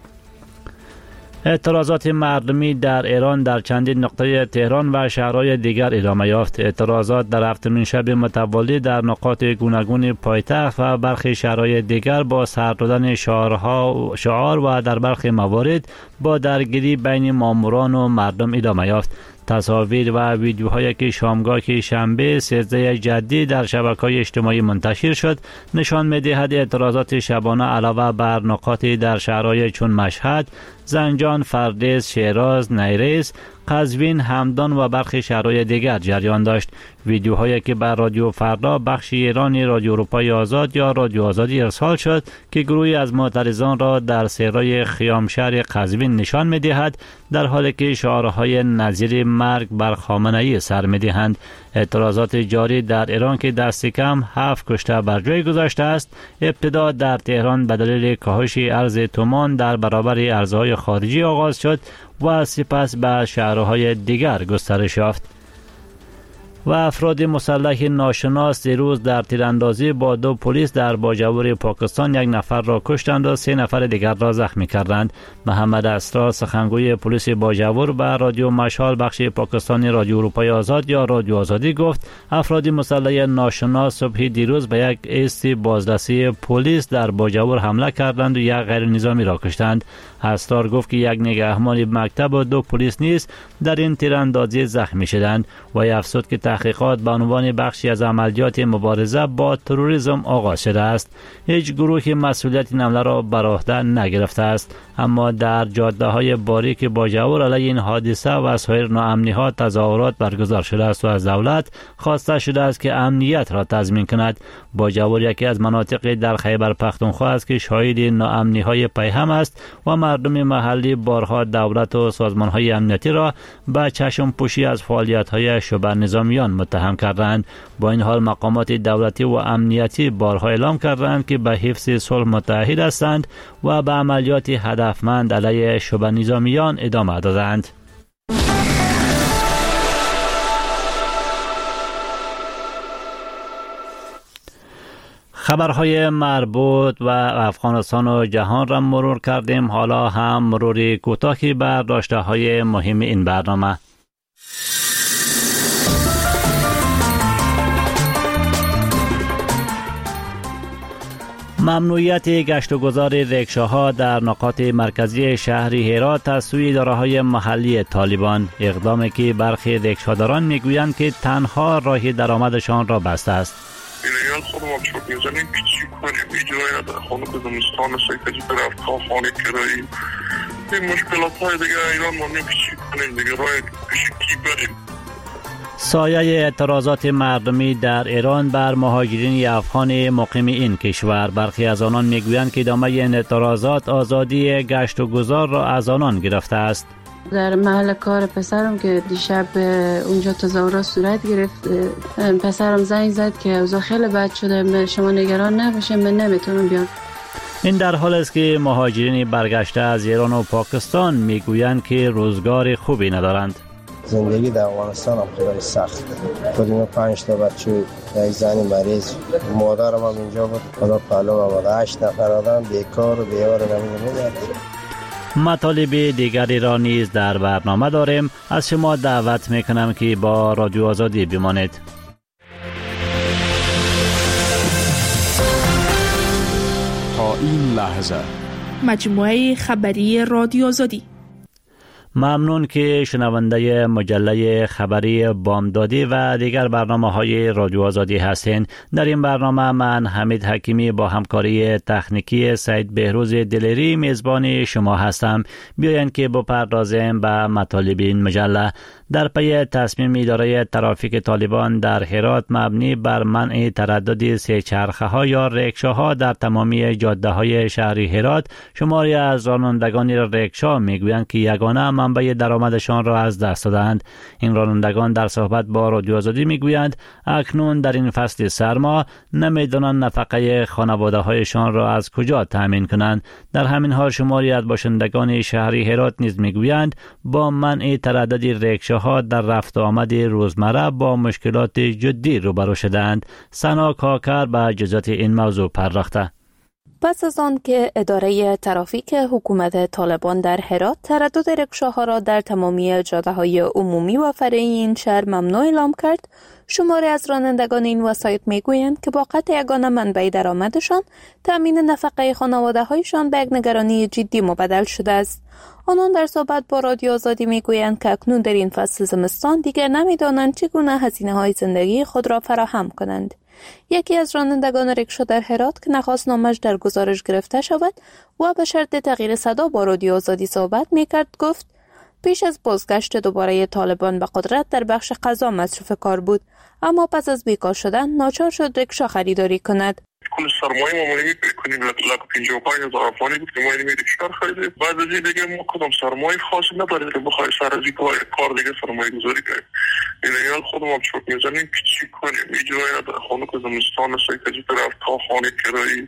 اعتراضات مردمی در ایران در چندین نقطه تهران و شهرهای دیگر ادامه یافت. اعتراضات در هفتمین شب متوالی در نقاط گوناگون پایتخت و برخی شهرهای دیگر با سر دادن شعار و در برخی موارد با درگیری بین ماموران و مردم ادامه یافت. تصاویر و ویدیوهایی که شامگاه شنبه 13 جدی در شبکه‌های اجتماعی منتشر شد نشان می‌دهد اعتراضات شبانه علاوه بر نقاطی در شهرهای چون مشهد، زنجان، فردیس، شیراز، نیریز، قزوین، همدان و برخی شهرهای دیگر جریان داشت. ویدیوهایی که بر رادیو فردا بخش ایرانی رادیو اروپای آزاد یا رادیو آزادی ارسال شد که گروهی از معترضان را در صحرای خیام شهر قزوین نشان می‌دهد در حالی که شعارهای نظیر مرگ بر خامنه‌ای سر می‌دهند. اعتراضات جاری در ایران که دست کم 7 کشته بر جای گذاشته است، ابتدا در تهران به دلیل کاهش ارز تومان در برابر ارزهای خارجی آغاز شد و سپس به شهرهای دیگر گسترش یافت. و افراد مسلح ناشناس دیروز در تیراندازی با 2 پلیس در باجوور پاکستان 1 نفر را کشتند و 3 نفر دیگر را زخمی کردند. محمد اسرار سخنگوی پلیس باجوور به رادیو مشال بخش پاکستانی رادیو اروپای آزاد یا رادیو آزادی گفت افراد مسلح ناشناس صبح دیروز به یک ایست بازرسی پلیس در باجوور حمله کردند و 1 غیر نظامی را کشتند. اسرار گفت که 1 نگهبان مکتب و 2 پلیس نیز در این تیراندازی زخمی شدند و افزود که تحقیقات به عنوان بخشی از عملیات مبارزه با تروریسم آغاز شده است. هیچ گروهی مسئولیت این حمله را بر عهده نگرفته است، اما در جاده‌های باریک باجوور علیه این حادثه و سایر ناامنی‌ها تظاهرات برگزار شده است و از دولت خواسته شده است که امنیت را تضمین کند. باجوور یکی از مناطق در خیبر پختونخوا است که شاهد ناامنی‌های پیهم است و مردم محلی بارها دولت و سازمان‌های امنیتی را به چشم پوشی از فعالیت‌های شبه نظامیان متهم کردند. با این حال مقامات دولتی و امنیتی بارها اعلام کردند که به حفظ صلح متعهد هستند و به عملیات هدفمند علیه شبه نظامیان ادامه دادند. خبرهای مربوط و افغانستان و جهان را مرور کردیم. حالا هم مروری کوتاهی بر داشته‌های مهم این برنامه. ممنوعیت گشت و گذار رکشاها در نقاط مرکزی شهر هرات از سوی اداره‌های محلی طالبان، اقدامی که برخی رکشاداران میگویند که تنها راه درآمدشان را بسته است. این خودم چوب میزنیم پیچی کنیم اجرای نداره خانه که زمستان سیکجی طرف تا خانه کرایی این مشکلات های دیگه ایران ما پیچی کنیم دیگه راه پیشی کی بریم. سایه اعتراضات مردمی در ایران بر مهاجرین افغان مقیم این کشور، برخی از آنان میگویند که ادامه این اعتراضات آزادی گشت و گذار را از آنان گرفته است. در محل کار پسرم که دیشب اونجا تظاهرات صورت گرفت، پسرم زنگ زد که اوضاع خیلی بد شده، شما نگران نباشید من نمیتونم بیام. این در حال است که مهاجرین برگشته از ایران و پاکستان میگویند که روزگار خوبی ندارند. زندگی در افغانستان هم خیلی سخت. خودم 5 تا بچه، یک زن مریض، مادرم هم اینجا بود، خدا پهلو بود. 8 نفر آدم بیکار و بیوار نمیدونم. مطالب دیگری را نیز در برنامه داریم. از شما دعوت میکنم که با رادیو آزادی بمانید. تا این لحظه مجموعه خبری رادیو آزادی. ممنون که شنونده مجله خبری بامدادی و دیگر برنامه‌های رادیو آزادی هستین. در این برنامه من حمید حکیمی با همکاری تکنیکی سید بهروز دلیری میزبان شما هستم. بیایید که بپردازیم به مطالب این مجله. در پی تصمیم اداره ترافیک طالبان در هرات مبنی بر منع تردد سه چرخه ها یا رکشاها در تمامی جاده های شهر هرات، شماری از رانندگان رکشا میگویند که یگانه منبع درآمدشان را از دست دادند. این رانندگان در صحبت با رادیو آزادی میگویند اکنون در این فصل سرما نمیدانند نفقه خانواده هایشان را از کجا تامین کنند. در همین حال شماری از باشندگان شهر هرات نیز میگویند با منع تردد رکشا ها در رفت و آمد روزمره با مشکلات جدی روبرو شدند. سنا کاکر به جزئیات این موضوع پرداخته. پس از آن که اداره ترافیک حکومت طالبان در هرات تردد رکشاها را در تمامی جاده‌های عمومی و فرعی این شهر ممنوع اعلام کرد، شماری از رانندگان این وسایط میگویند که با قطع یگانه منبع درآمدشان تامین نفقه خانواده‌هایشان به یک نگرانی جدی مبدل شده است. آنان در صحبت با رادیو آزادی میگویند که اکنون در این فصل زمستان دیگر نمیدانند چگونه هزینه‌های زندگی خود را فراهم کنند. یکی از رانندگان رکشا در هرات که نخواست نامش در گزارش گرفته شود و به شرط تغییر صدا با رادیو آزادی صحبت میکرد گفت پیش از بازگشت دوباره طالبان به قدرت در بخش غذا مصرف کار بود، اما پس از بیکار شدن ناچار شد رکشا خریداری کند. کل سرمایه ما نمی‌کنیم کنیم لک 55,000 افغانی بود که ما نمی‌ریم رکشا خریدیم. بعد از این دیگه ما کدام سرمایه خاصی نداریم که بخوای سر از این کار دیگه سرمایه گذاری کنیم. این خودم هم چوب میزنیم پیچی کنیم اجرای نداره خانه که زمستان سیکجی طرف تا خانه کرایی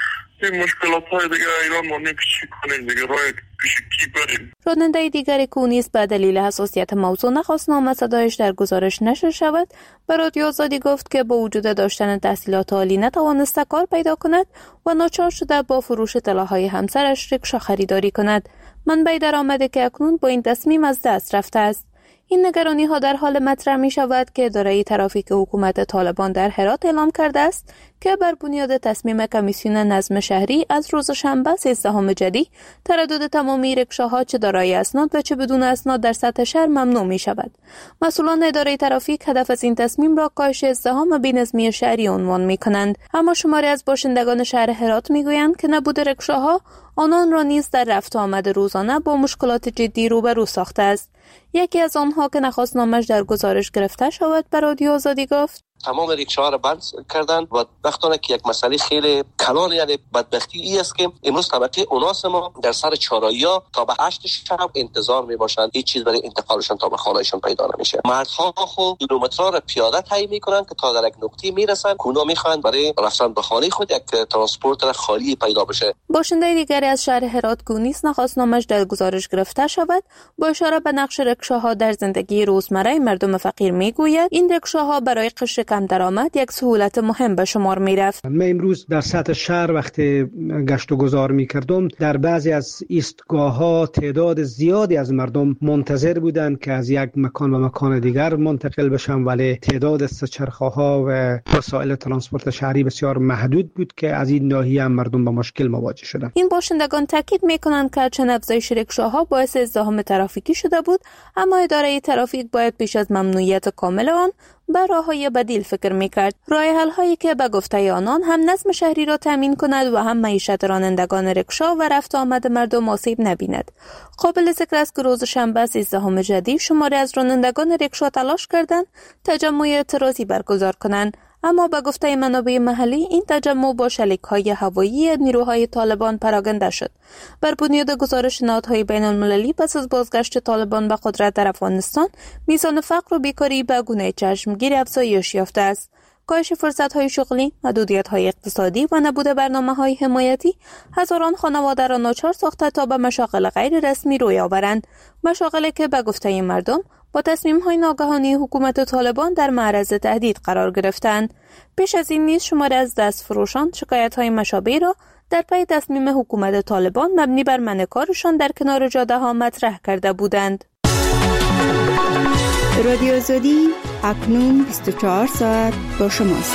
این مشکلات های دیگه ایران ما نمی‌چی کنیم دیگه راه پیشی کی بریم. راننده دیگری که نیز به دلیل حساسیت موضوع نخواست نام صدایش در گزارش نشر شود، به رادیو آزادی گفت که با وجود داشتن تحصیلات عالی نتوانسته کار پیدا کند و ناچار شده با فروش طلاهای همسرش رکشا خریداری کند. منبع درآمدی که اکنون با این تصمیم از دست رفته است. این نگرانی ها در حال مطرح می شود که اداره ترافیک حکومت طالبان در هرات اعلام کرده است که بر بنیاد تصمیم کمیسیون نظم شهری از روز شنبه 13 جدی تردد تمامی رکشاها چه دارای اسناد و چه بدون اسناد در سطح شهر ممنوع می شود. مسئولان اداره ترافیک هدف از این تصمیم را کاهش ازدحام بی‌نظمی شهری عنوان می کنند، اما شماری از باشندگان شهر هرات می گویند که نبود رکشاها آنان را نیز در رفت و آمد روزانه با مشکلات جدی روبرو ساخته است. یکی از آنها که نخواست نامش در گزارش گرفته شود به رادیو آزادی گفت تمام رکشاها را بند کردن و وقتانه که یک مسئله خیلی کلان یعنی بدبختی ای است که امروز طبقه اوناس ما در سر چهارراه تا به 8 شب انتظار می باشند، هیچ چیز برای انتقالشون تا به خانهشون پیدا نمیشه. مردها خود کیلومترها را پیاده طی میکنن که تا در یک نقطه میرسن کونا میخوان برای رفتن به خانه خود یک ترانسپورت را خالی پیدا بشه. باشنده دیگری از شهر هرات گونیس نخواست نامش در گزارش گرفته شود با اشاره به نقش رکشاها در زندگی روزمره مردم فقیر میگوید این رکشاها برای قشر کم درآمد یک سهولت مهم به شمار می رفت. من امروز در سطح شهر وقتی گشت و گذار می کردم در بعضی از ایستگاه‌ها تعداد زیادی از مردم منتظر بودند که از یک مکان به مکان دیگر منتقل بشن، ولی تعداد سه‌چرخه‌ها و وسایل ترانسپورت شهری بسیار محدود بود که از این ناحیه هم مردم با مشکل مواجه شدند. این باشندگان تاکید می‌کنند که چند افزایش رکشاها باعث ازدحام ترافیکی شده بود، اما اداره ترافیک باید پیش از ممنوعیت کامل آن بر راه‌های بدیل فکر می‌کرد. راه حل‌هایی که به گفته آنان هم نظم شهری را تامین کند و هم معیشت رانندگان رکشا و رفت آمد مردم آسیب نبیند. قابل ذکر است که روز شنبه از ازدحام جدی شماری از رانندگان رکشا تلاش کردند تجمع اعتراضی برگزار کنند، اما به گفته منابع محلی این تجمع با شلیک‌های هوایی نیروهای طالبان پراکنده شد. بر بنیاد گزارش نهادهای بین‌المللی پس از بازگشت طالبان به قدرت در افغانستان، میزان فقر و بیکاری به گونه چشمگیر افزایش یافته است. کاهش فرصت‌های شغلی، محدودیت‌های اقتصادی و نبود برنامه‌های حمایتی هزاران خانواده را ناچار ساخته تا به مشاغل غیر رسمی روی آورند، مشاغلی که به گفته مردم با تصمیم‌های ناگهانی حکومت طالبان در معرض تهدید قرار گرفتند. پیش از این نیز شماری از دستفروشان شکایت‌های مشابه را در پی تصمیم حکومت طالبان مبنی بر منع کارشان در کنار جاده‌ها مطرح کرده بودند. رادیو آزادی اکنون 24 ساعت با شماست.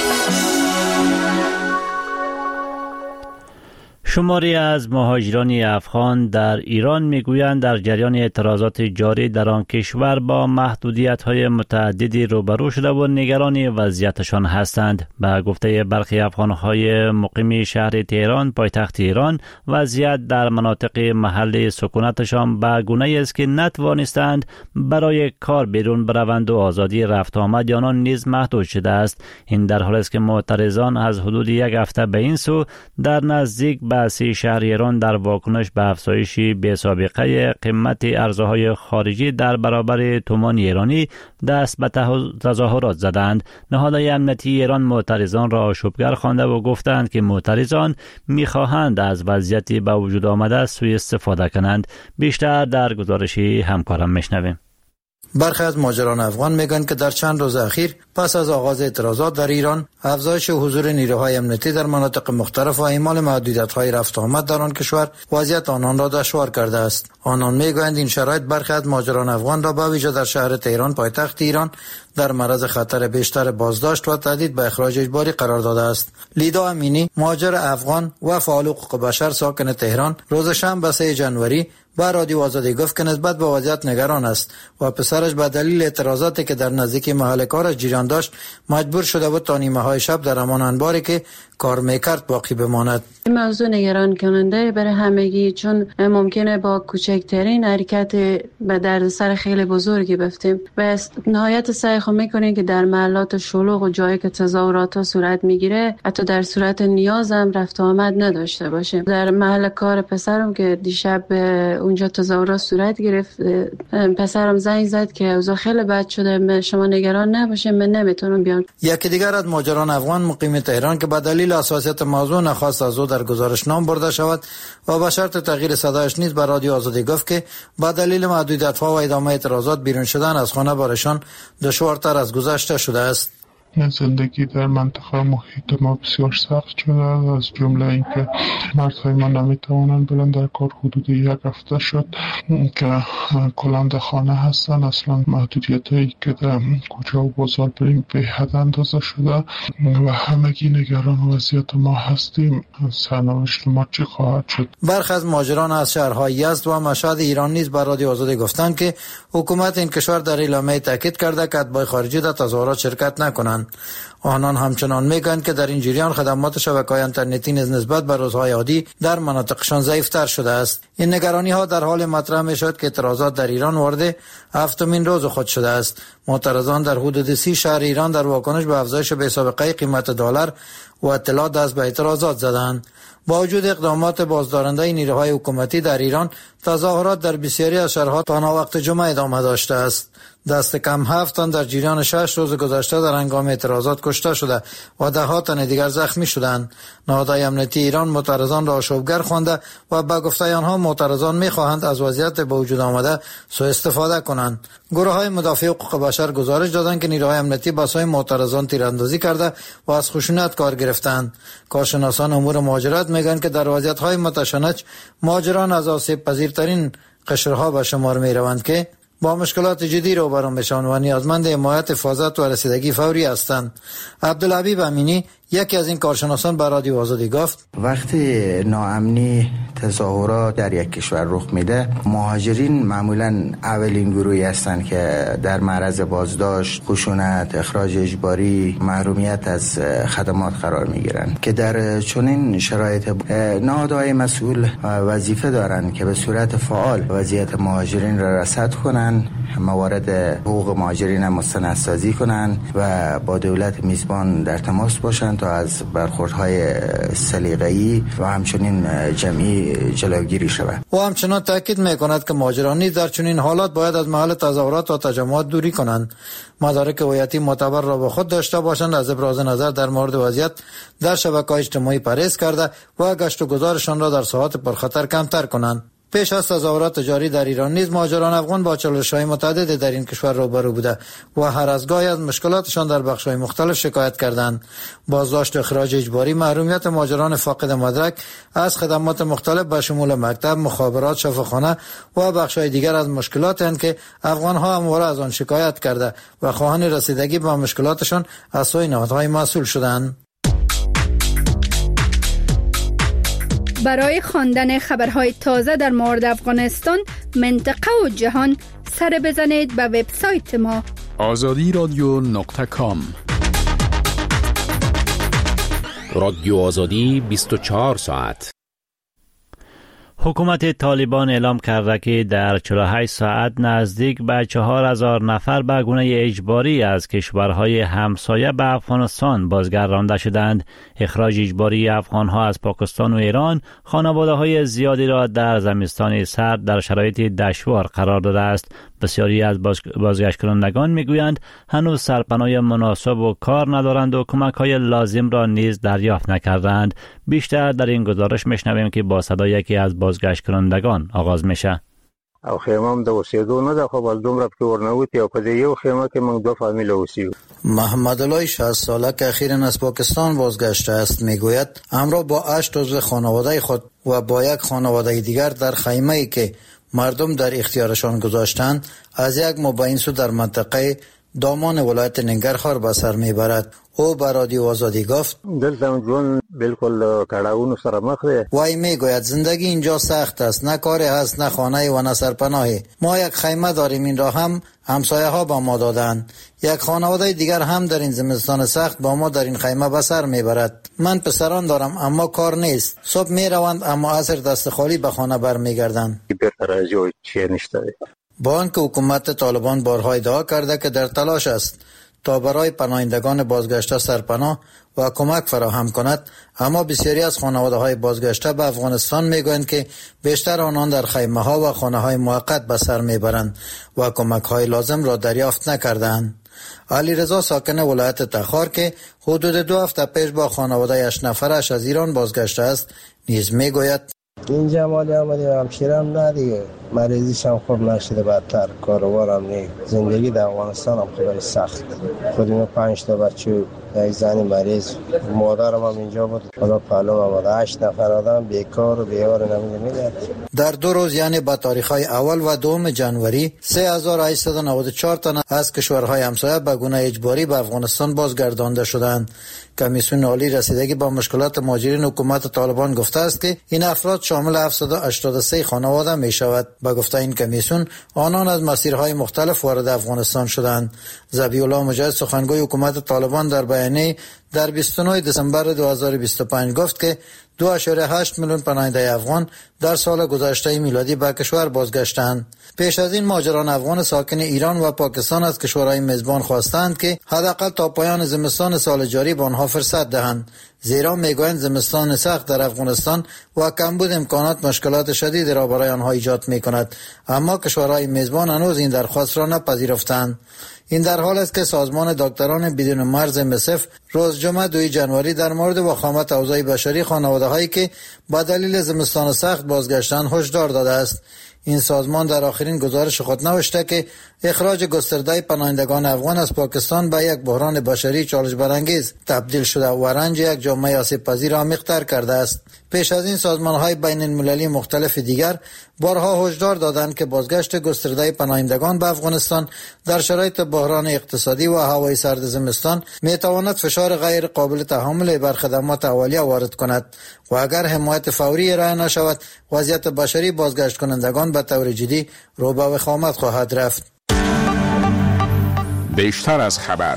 شماری از مهاجران افغان در ایران میگویند در جریان اعتراضات جاری در آن کشور با محدودیت‌های متعددی روبرو شده و نگران وضعیتشان هستند. به گفته برخی افغان‌های مقیم شهر تهران پایتخت ایران، وضعیت در مناطق محل سکونتشان به گونه‌ای است که نتوانستند برای کار بیرون بروند و آزادی رفت آمد آنان نیز محدود شده است. این در حالی است که معترضان از حدود یک هفته به این سو در نزدیک به 30 شهر ایران در واکنش به افزایش بی‌سابقه قیمت ارزهای خارجی در برابر تومان ایرانی دست به تظاهرات زدند. نهادهای امنیتی ایران معترضان را آشوبگر خوانده و گفتند که معترضان می‌خواهند از وضعیتی به وجود آمده سوء استفاده کنند. بیشتر در گزارش همکارم میشنویم. برخی از مهاجران افغان میگن که در چند روز اخیر پس از آغاز اعتراضات در ایران، افزایش حضور نیروهای امنیتی در مناطق مختلف و اعمال محدودیت‌های رفت آمد در آن کشور وضعیت آنان را دشوار کرده است. آنان میگویند این شرایط برخی از مهاجران افغان را به ویژه در شهر تهران پایتخت ایران در معرض خطر بیشتر بازداشت و تهدید به اخراج اجباری قرار داده است. لیدا امینی، مهاجر افغان و فعال حقوق بشر ساکن تهران، روز شنبه 3 جنوری با رادیو آزادی گفت که نسبت به وضعیت نگران است و پسرش به دلیل اعتراضاتی که در نزدیکی محل کارش جریان داشت مجبور شده بود تا نیمه‌های شب در همان انباری که کار میکرد باقی بماند. این موضوع نگران کننده برای همگی، چون ممکنه با کوچکترین حرکت به دردسر خیلی بزرگی بفتیم و نهایت سعی خود میکنیم که در محلات شلوغ و جایی که تظاهرات صورت میگیره حتی در صورت نیاز هم رفت آمد نداشته باشیم. در محل کار پسرم که دیشب اونجا تظاهرات صورت گرفت، پسرم زنگ زد که اوضاع خیلی بد شده، شما نگران نباشید، من نمیتونم بیام. یکی دیگر از مهاجران افغان مقیم تهران که به دلیل حساسیت موضوع نخواست از او در گزارش نام برده شود و به شرط تغییر صدایش نیز به رادیو آزادی گفت که با دلیل محدودیت‌ها و ادامه اعتراضات بیرون شدن از خانه برایشان دشوارتر از گذشته شده است. زندگی در منطقه محیط ما بسیار سخت شده، از جمله اینکه مردهای ما نمیتوانند برن در کار. حدود 1 هفته شد که کلا در خانه هستن. اصلا محدودیتایی که در کوچه و بازار بریم به حد اندازه شده و همگی نگران وضعیت ما هستیم. سرنوشت ما چی خواهد شد؟ برخی از مهاجران از شهرهای یزد و مشهد ایران نیز به رادیو آزادی گفتند که حکومت این کشور در اعلامیه تاکید کرده که اتباع خارجی در تظاهرات شرکت نکنند. آنان همچنان میگویند که در این جریان خدمات شبکه‌های اینترنتی نسبت به روزهای عادی در مناطقشان ضعیف‌تر شده است. این نگرانی‌ها در حال مطرح می‌شد که اعتراضات در ایران وارد 7مین روز خود شده است. معترضان در حدود 30 شهر ایران در واکنش به افزایش بی‌سابقه قیمت دلار و اطلاع دست به اعتراضات زدند. با وجود اقدامات بازدارنده نیروهای حکومتی در ایران، تظاهرات در بسیاری از شهرها تا وقت جمعه ادامه داشته است. دست کم 7 تن در جریان 6 روز گذشته در هنگام اعتراضات کشته شده و 10 تن دیگر زخمی شدند. نهادهای امنیتی ایران معترضان را آشوبگر خوانده و به گفته آنها معترضان می‌خواهند از وضعیت به وجود آمده سوء استفاده کنند. گروه‌های مدافع حقوق بشر گزارش دادند که نیروهای امنیتی بسای معترضان تیراندازی کرده و از خشونت کار گرفتند. کارشناسان امور مهاجرت میگن که در وضعیت‌های متشنج مهاجران از آسیب پذیرترین قشرها به شمار می‌روند که با مشکلات جدی روبرو میشوند و نیازمند حمایت حفاظت و رسیدگی فوری هستند. عبدالحبیب امینی یکی از این کارشناسان به رادیو آزادی گفت وقتی ناامنی تظاهرات در یک کشور رخ میده، مهاجرین معمولا اولین گروهی هستند که در معرض بازداشت، خشونت، اخراج اجباری، محرومیت از خدمات قرار میگیرند که در چنین شرایط نهادهای مسئول وظیفه دارند که به صورت فعال وضعیت مهاجرین را رصد کنند، موارد حقوق مهاجرین مستندسازی کنند و با دولت میزبان در تماس باشند تا از برخوردهای سلیقه‌ای و همچنین جمعی جلوگیری شود. و همچنان تاکید میکند که مهاجران نیز در چنین حالات باید از محل تظاهرات و تجمعات دوری کنند، مدارک هویتی معتبر را با خود داشته باشند، از ابراز نظر در مورد وضعیت در شبکه‌های اجتماعی پرهیز کرده و گشت و گذارشان را در ساحات پرخطر کمتر کنند. پیش از تظاهرات جاری در ایران نیز مهاجران افغان با چالش‌های متعددی در این کشور روبرو بوده و هر از گاهی از مشکلاتشان در بخش‌های مختلف شکایت کردند. بازداشت و اخراج اجباری، محرومیت مهاجران فاقد مدرک از خدمات مختلف به شمول مکتب، مخابرات، شفاخانه و بخش‌های دیگر از مشکلاتند که افغان‌ها همواره از آن شکایت کرده و خواهان رسیدگی به مشکلاتشان از سوی نهادهای مسئول شدند. برای خواندن خبرهای تازه در مورد افغانستان، منطقه و جهان، سر بزنید به وبسایت ما azadiradyo.com. رادیو آزادی 24 ساعت. حکومت طالبان اعلام کرده که در 48 ساعت نزدیک به 4000 نفر به گونه اجباری از کشورهای همسایه به افغانستان بازگردانده شدند. اخراج اجباری افغانها از پاکستان و ایران خانواده‌های زیادی را در زمستان سرد در شرایط دشوار قرار داده است. بسیاری از بازگشت کنندگان میگویند هنوز سرپناه مناسب و کار ندارند و کمک‌های لازم را نیز دریافت نکردند. بیشتر در این گزارش میشنویم که با صدای یکی از بازگشت کنندگان آغاز میشه. او خیمه هم د اوسېدو نه ده، خو بل دومره پکې ورنوتي او په دې یو خیمه کې موږ 2 فامیله اوسیږو. محمد علای 60 ساله که اخیراً از پاکستان بازگشته است میگوید همراه با 8 عضو خانواده خود و با یک خانواده دیگر در خیمه‌ای که مردم در اختیارشان گذاشتند از یک مبین سو در منطقه دامان ولایت ننگرهار به سر میبرد. او به رادیو آزادی گفت دلته ژوند بالکل کړاوونو سره مخ دی. وای میگوید زندگی اینجا سخت است، نه کاری هست، نه خانه و نه سرپناهی. ما یک خیمه داریم، این را هم همسایه ها با ما دادند. یک خانواده دیگر هم در این زمستان سخت با ما در این خیمه به سر میبرد. من پسران دارم اما کار نیست، صبح میروند اما عصر دست خالی به خانه برمیگردند. با آنکه حکومت طالبان بارها ادعا کرده که در تلاش است تا برای پناهندگان بازگشته سرپناه و کمک فراهم کند، اما بسیاری از خانواده‌های بازگشته به افغانستان میگویند که بیشتر آنان در خیمه‌ها و خانه‌های موقت به سر میبرند و کمک‌های لازم را دریافت نکردند. علی رضا ساکن ولایت تخار که حدود 2 هفته پیش با خانواده 8 نفرش از ایران بازگشته است نیز میگوید اینجا مالی آمده همشیرم نه دیگه، مریضیش هم خوب نشده، بدتر کاروارم نی. زندگی در افغانستان هم خیلی سخت. خودم 5 تا بچه، یک زنی مریض، مادرم هم اینجا بود، خدا پهلو آمد. 8 نفر آدم بیکار و بیار نمیده. در 2 روز یعنی به تاریخ‌های اول و 2 جنوری 3894 تن از کشورهای همسایه به گونه اجباری به افغانستان بازگردانده شدند. کمیسیون عالی رسیدگی با مشکلات مهاجرین حکومت طالبان گفته است که این افراد شامل 783 خانواده می شود. با گفته این کمیسیون آنان از مسیرهای مختلف وارد افغانستان شدند. ذبیح الله مجاهد سخنگوی حکومت طالبان در بیانیه در 29 دسامبر 2025 گفت که 2.8 میلیون پناهنده افغان در سال گذشته میلادی به کشور بازگشتند. پیش از این مهاجران افغان ساکن ایران و پاکستان از کشورهای میزبان خواستند که حداقل تا پایان زمستان سال جاری به آنها فرصت دهند، زیرا میگویند زمستان سخت در افغانستان و کمبود امکانات مشکلات شدید را برای آنها ایجاد میکند، اما کشورهای میزبان هنوز این درخواست را نپذیرفتند. این در حال است که سازمان دکتران بدون مرز MSF روز جمعه 2 جنوری در مورد وخامت اوضاع بشری خانواده‌هایی که با دلیل زمستان سخت بازگشتند هشدار داده است. این سازمان در آخرین گزارش خود نوشته که اخراج گسترده پناهندگان افغان از پاکستان به یک بحران بشری چالش برانگیز تبدیل شده و رنج یک جامعه آسیب پذیر عمیق‌تر کرده است. پیش از این سازمان‌های بین المللی مختلف دیگر بارها هشدار دادند که بازگشت گسترده پناهندگان به افغانستان در شرایط بحران اقتصادی و هوای سرد زمستان می‌تواند فشار غیر قابل تحمل بر خدمات اولیه وارد کند و اگر حمایت فوری ارائه نشود وضعیت بشری بازگشت کنندگان به طور جدی رو به وخامت خواهد رفت. بیشتر از خبر.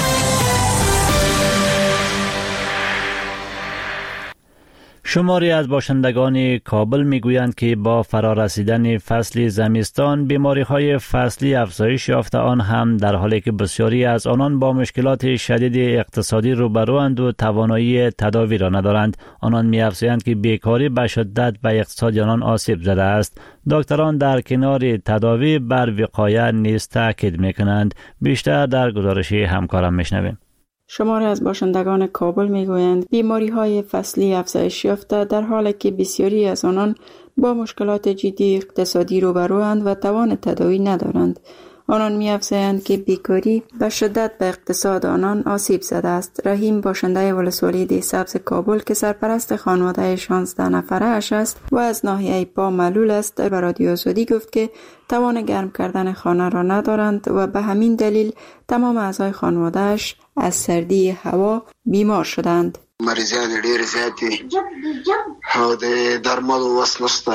شماری از باشندگان کابل میگویند که با فرارسیدن فصل زمستان بیماری‌های فصلی افزایش یافته، آن هم در حالی که بسیاری از آنان با مشکلات شدید اقتصادی روبروند و توانایی تداوی را ندارند. آنان می‌افزایند که بیکاری به شدت به اقتصاد آنان آسیب زده است. دکتران در کنار تداوی بر وقایه نیز تاکید می‌کنند. بیشتر در گزارش همکارم می‌شنویم. شماری از باشندگان کابل میگویند بیماری‌های فصلی افزایش یافته، در حالی که بسیاری از آنان با مشکلات جدی اقتصادی روبروند و توان تداوی ندارند. آنان می‌افزایند که بیکاری به شدت به اقتصاد آنان آسیب زده است. رحیم باشنده ولسوالی ده سبز کابل که سرپرست خانواده 16 نفره اش است و از ناحیه پا معلول است، به رادیو آزادی گفت که توان گرم کردن خانه را ندارند و به همین دلیل تمام اعضای خانواده اش از سردی هوا بیمار شدند. مریضان ډیر زیاتی او د درملو وس نشته.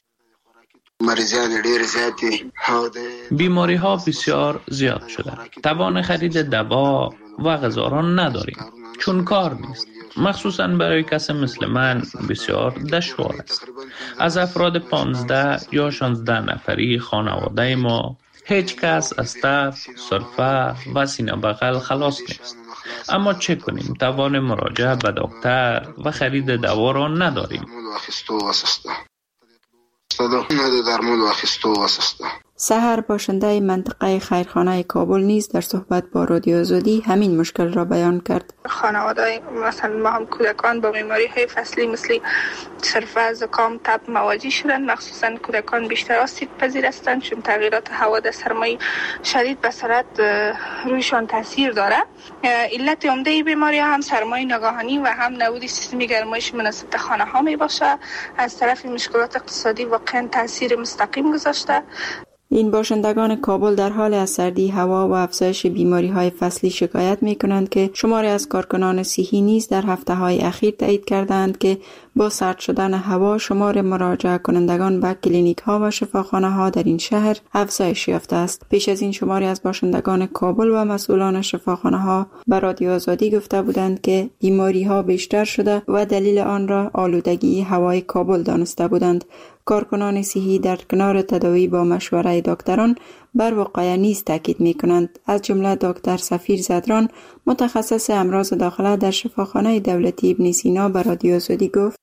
بیماری ها بسیار زیاد شده. توان خرید دوا و غذا را نداریم چون کار نیست. مخصوصا برای کسی مثل من بسیار دشوار است. از افراد 15 یا 16 نفری خانواده ما هیچ کس از تب، سرفه و سینه بغل خلاص نیست. اما چه کنیم؟ توان مراجعه به دکتر و خرید دوا را نداریم. سحر باشنده منطقه خیرخانه کابل نیز در صحبت با رادیو آزادی همین مشکل را بیان کرد. خانواده مثلا ما هم کودکان با بیماری های فصلی مثل سرفه، زکام، تب مواجه شدند. مخصوصا کودکان بیشتر آسیب پذیر هستند چون تغییرات هوا در سرمای شدید به سرعت رویشان تاثیر داره. علت عمده بیماری هم سرمای ناگهانی و هم نبود سیستم گرمایش مناسب در خانه ها می باشه. از طرف مشکلات اقتصادی واقعا تاثیر مستقیم گذاشته. این باشندگان کابل در حال از سردی هوا و افزایش بیماری‌های فصلی شکایت می‌کنند که شماری از کارکنان صحی نیز در هفته‌های اخیر تایید کردند که با سرد شدن هوا شمار مراجعه کنندگان به کلینیک‌ها و شفاخانه‌ها در این شهر افزایش یافته است. پیش از این شماری از باشندگان کابل و مسئولان شفاخانه‌ها به رادیو آزادی گفته بودند که بیماری‌ها بیشتر شده و دلیل آن را آلودگی هوای کابل دانسته بودند. کارکنان صحی در کنار تداوی با مشوره دکتران بر وقایع نیز تاکید می‌کنند. از جمله دکتر سفیر زدران متخصص امراض داخله در شفاخانه دولتی ابن سینا به رادیو آزادی گفت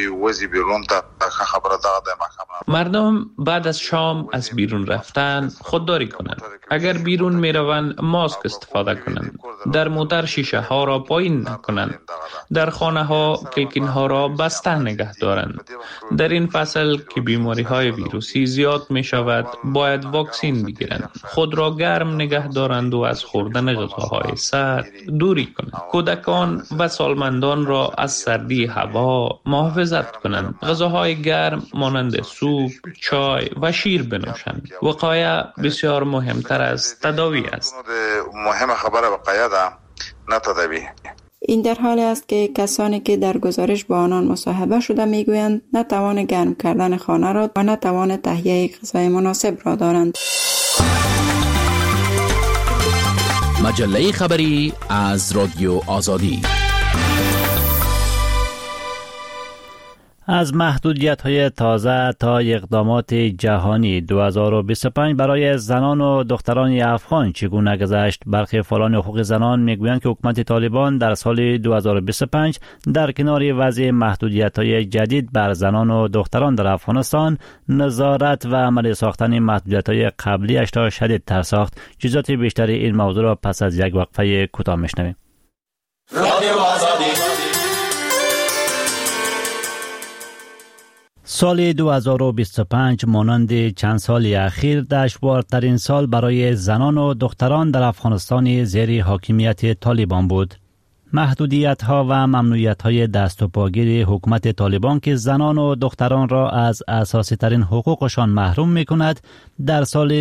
مردم بعد از شام از بیرون رفتن خودداری کنند. اگر بیرون میروند ماسک استفاده کنند. در موتر شیشه ها را پایین نکنند. در خانه ها کلکین ها را بسته نگه دارند. در این فصل که بیماری های ویروسی زیاد می شود باید واکسین بگیرند. خود را گرم نگه دارند و از خوردن غذاهای سرد دوری کنند. کودکان و سالمندان را از سردی هوا محافظت کنند. غذاهای گرم مانند سوپ، چای و شیر بنوشند. وقایع بسیار مهمتر از تداوی است. مهم خبر وقایع ده نه تداوی. این در حالی است که کسانی که در گزارش با آنان مصاحبه شده میگویند نه توان گرم کردن خانه را و نه توان تهیه غذای مناسب را دارند. مجله خبری از رادیو آزادی. از محدودیت‌های تازه تا اقدامات جهانی 2025 برای زنان و دختران افغان چگونه گذشت؟ برخی فعالان حقوق زنان میگویند که حکومت طالبان در سال 2025 در کنار وضع محدودیت‌های جدید بر زنان و دختران در افغانستان، نظارت و عملی ساختن محدودیت‌های قبلی‌اش را شدیدتر ساخت. جزئیات بیشتر این موضوع را پس از یک وقفه کوتاه میشنویم. سال 2025 مانند چند سال اخیر دشوارترین سال برای زنان و دختران در افغانستان زیر حاکمیت طالبان بود. محدودیت‌ها و ممنوعیت‌های دست و پاگیر حکومت طالبان که زنان و دختران را از اساسی ترین حقوقشان محروم می‌کند، در سال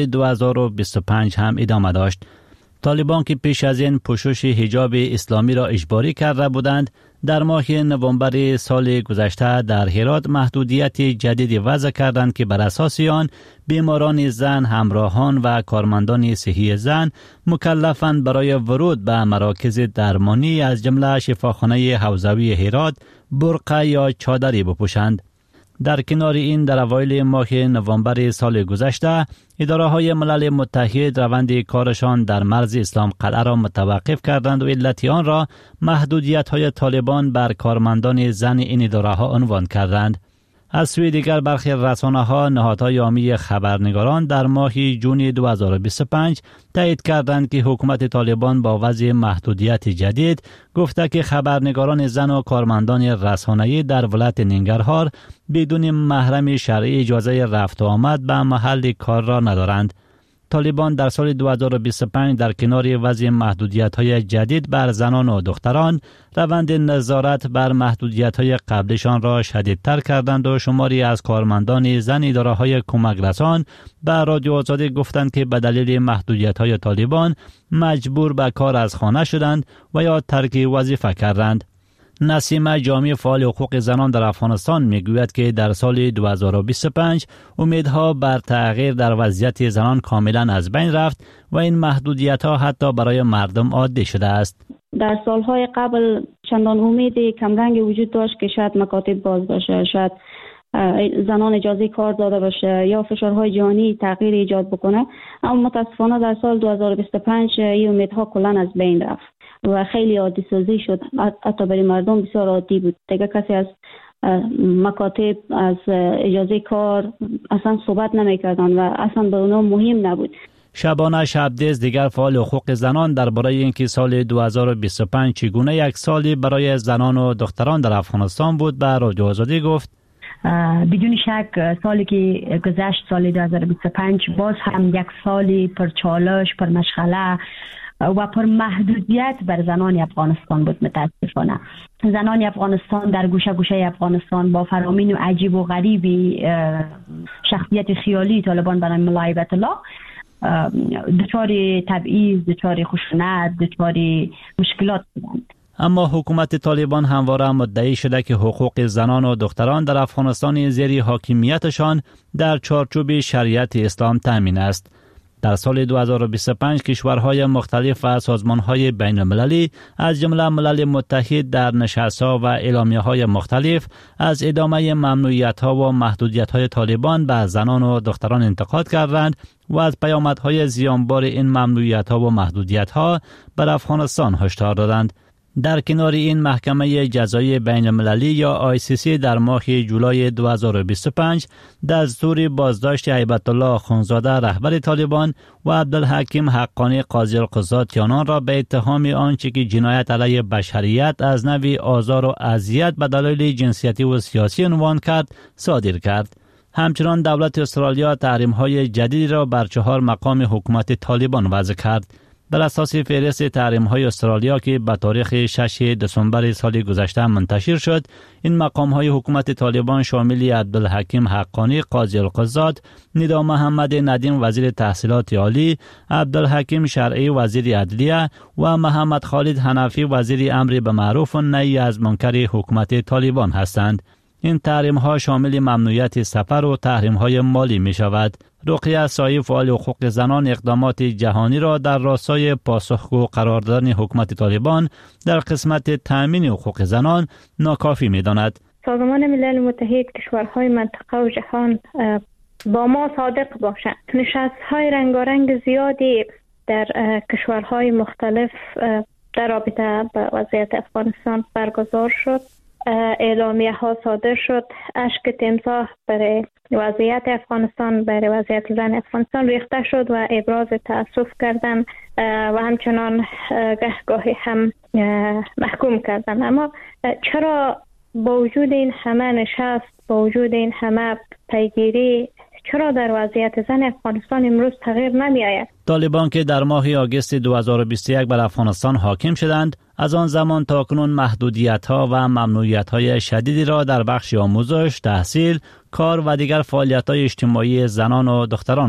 2025 هم ادامه داشت. طالبان که پیش از این پوشش حجاب اسلامی را اجباری کرده بودند، در ماه نوامبر سال گذشته در هرات محدودیت جدیدی وضع کردند که بر اساس آن بیماران زن، همراهان و کارمندان صحی زن مکلفند برای ورود به مراکز درمانی از جمله شفاخانه حوزوی هرات برقع یا چادری بپوشند. در کنار این در اوایل ماه نوامبر سال گذشته اداره‌های ملل متحد روند کارشان در مرز اسلام قلعه را متوقف کردند و علت آن را محدودیت‌های طالبان بر کارمندان زن این اداره‌ها عنوان کردند. از سوی دیگر برخی رسانه‌ها نهادهای عامی خبرنگاران در ماه جون 2025 تایید کردند که حکومت طالبان با وضع محدودیت جدید گفته که خبرنگاران زن و کارمندان رسانه‌ای در ولایت ننگرهار بدون محرم شرعی اجازه رفت و آمد به محل کار را ندارند. طالبان در سال 2025 در کنار وضع محدودیت‌های جدید بر زنان و دختران روند نظارت بر محدودیت‌های قبلشان را شدیدتر کردند و شماری از کارمندان زن اداره‌های کمک رسان به رادیو آزادی گفتند که به دلیل محدودیت‌های طالبان مجبور به کار از خانه شدند و یا ترک وظیفه کردند. نسیم جامی فعال حقوق زنان در افغانستان میگوید که در سال 2025 امیدها بر تغییر در وضعیت زنان کاملا از بین رفت و این محدودیت‌ها حتی برای مردم عادی شده است. در سالهای قبل چندان امید کمرنگ وجود داشت که شاید مکاتب باز باشه، شاید زنان اجازه کار داده باشه یا فشارهای جهانی تغییر ایجاد بکنه، اما متاسفانه در سال 2025 این امیدها کلا از بین رفت و خیلی عادی سازی شد. حتی برای مردم بسیار عادی بود. دیگه کسی از مکاتب، از اجازه کار اصلا صحبت نمی‌کردند و اصلا به اونا مهم نبود. شبانه شبدیز دیگر فعال حقوق زنان درباره اینکه سال 2025 چگونه یک سالی برای زنان و دختران در افغانستان بود به رادیو آزادی گفت: بدون شک سالی که گذشت، سال 2025 باز هم یک سالی پر چالش، پر مشغله و پر محدودیت بر زنان افغانستان بود. متاسفانه زنان افغانستان در گوشه گوشه افغانستان با فرامین و عجیب و غریبی شخصیت خیالی طالبان برای ملاعبت الله دچار تبعیض، دچار خشونت، دچار مشکلات بودند. اما حکومت طالبان همواره مدعی شده که حقوق زنان و دختران در افغانستان زیر حاکمیتشان در چارچوب شریعت اسلام تامین است. در سال 2025 کشورهای مختلف و سازمانهای بین المللی از جمله ملل متحد در نشست‌ها و اعلامیه‌های مختلف از ادامه ممنوعیت‌ها و محدودیت‌های طالبان به زنان و دختران انتقاد کردند و از پیامدهای زیانبار این ممنوعیت‌ها و محدودیت‌ها بر افغانستان هشدار دادند. در کنار این محکمه جزایی بین المللی یا ICC در ماه جولای 2025 دستور بازداشت هیبت الله آخوندزاده رهبر طالبان و عبدالحکیم حقانی قاضی القضات یانان را به اتهام آنچه که جنایت علیه بشریت از نوع آزار و اذیت به دلایل جنسیتی و سیاسی عنوان کرد صادر کرد. همچنان دولت استرالیا تحریم‌های جدیدی را بر 4 مقام حکومت طالبان وضع کرد. بر اساس فهرست تحریم‌های استرالیا که به تاریخ 6 دسامبر سال گذشته منتشر شد، این مقام‌های حکومت طالبان شامل عبدالحکیم حقانی قاضی القضات، ندا محمد ندیم وزیر تحصیلات عالی، عبدالحکیم شرعی وزیر عدلیه و محمد خالد حنفی وزیر امر بالمعروف و نهی از منکر حکومت طالبان هستند. این تحریم‌ها شامل ممنوعیت سفر و تحریم‌های مالی می‌شود. رقیه سایی فعال حقوق زنان اقدامات جهانی را در راستای پاسخگو قرار دادن حکومت طالبان در قسمت تأمین حقوق زنان ناکافی می‌داند. سازمان ملل متحد کشورهای منطقه و جهان با ما صادق باشند. نشست‌های رنگارنگ زیادی در کشورهای مختلف در رابطه با وضعیت افغانستان برگزار شد. اعلامیه ها صادر شد. اشک تمساح برای وضعیت افغانستان، برای وضعیت زن افغانستان ریخته شد و ابراز تأسف کردن و همچنان گاهی هم محکوم کردن. اما چرا با وجود این همه نشست، با وجود این همه پیگیری، چرا در وضعیت زن افغانستان امروز تغییر نمی آید؟ طالبان که در ماه آگوست 2021 بر افغانستان حاکم شدند، از آن زمان تا کنون محدودیت‌ها و ممنوعیت‌های شدیدی را در بخش آموزش، تحصیل، کار و دیگر فعالیت‌های اجتماعی زنان و دختران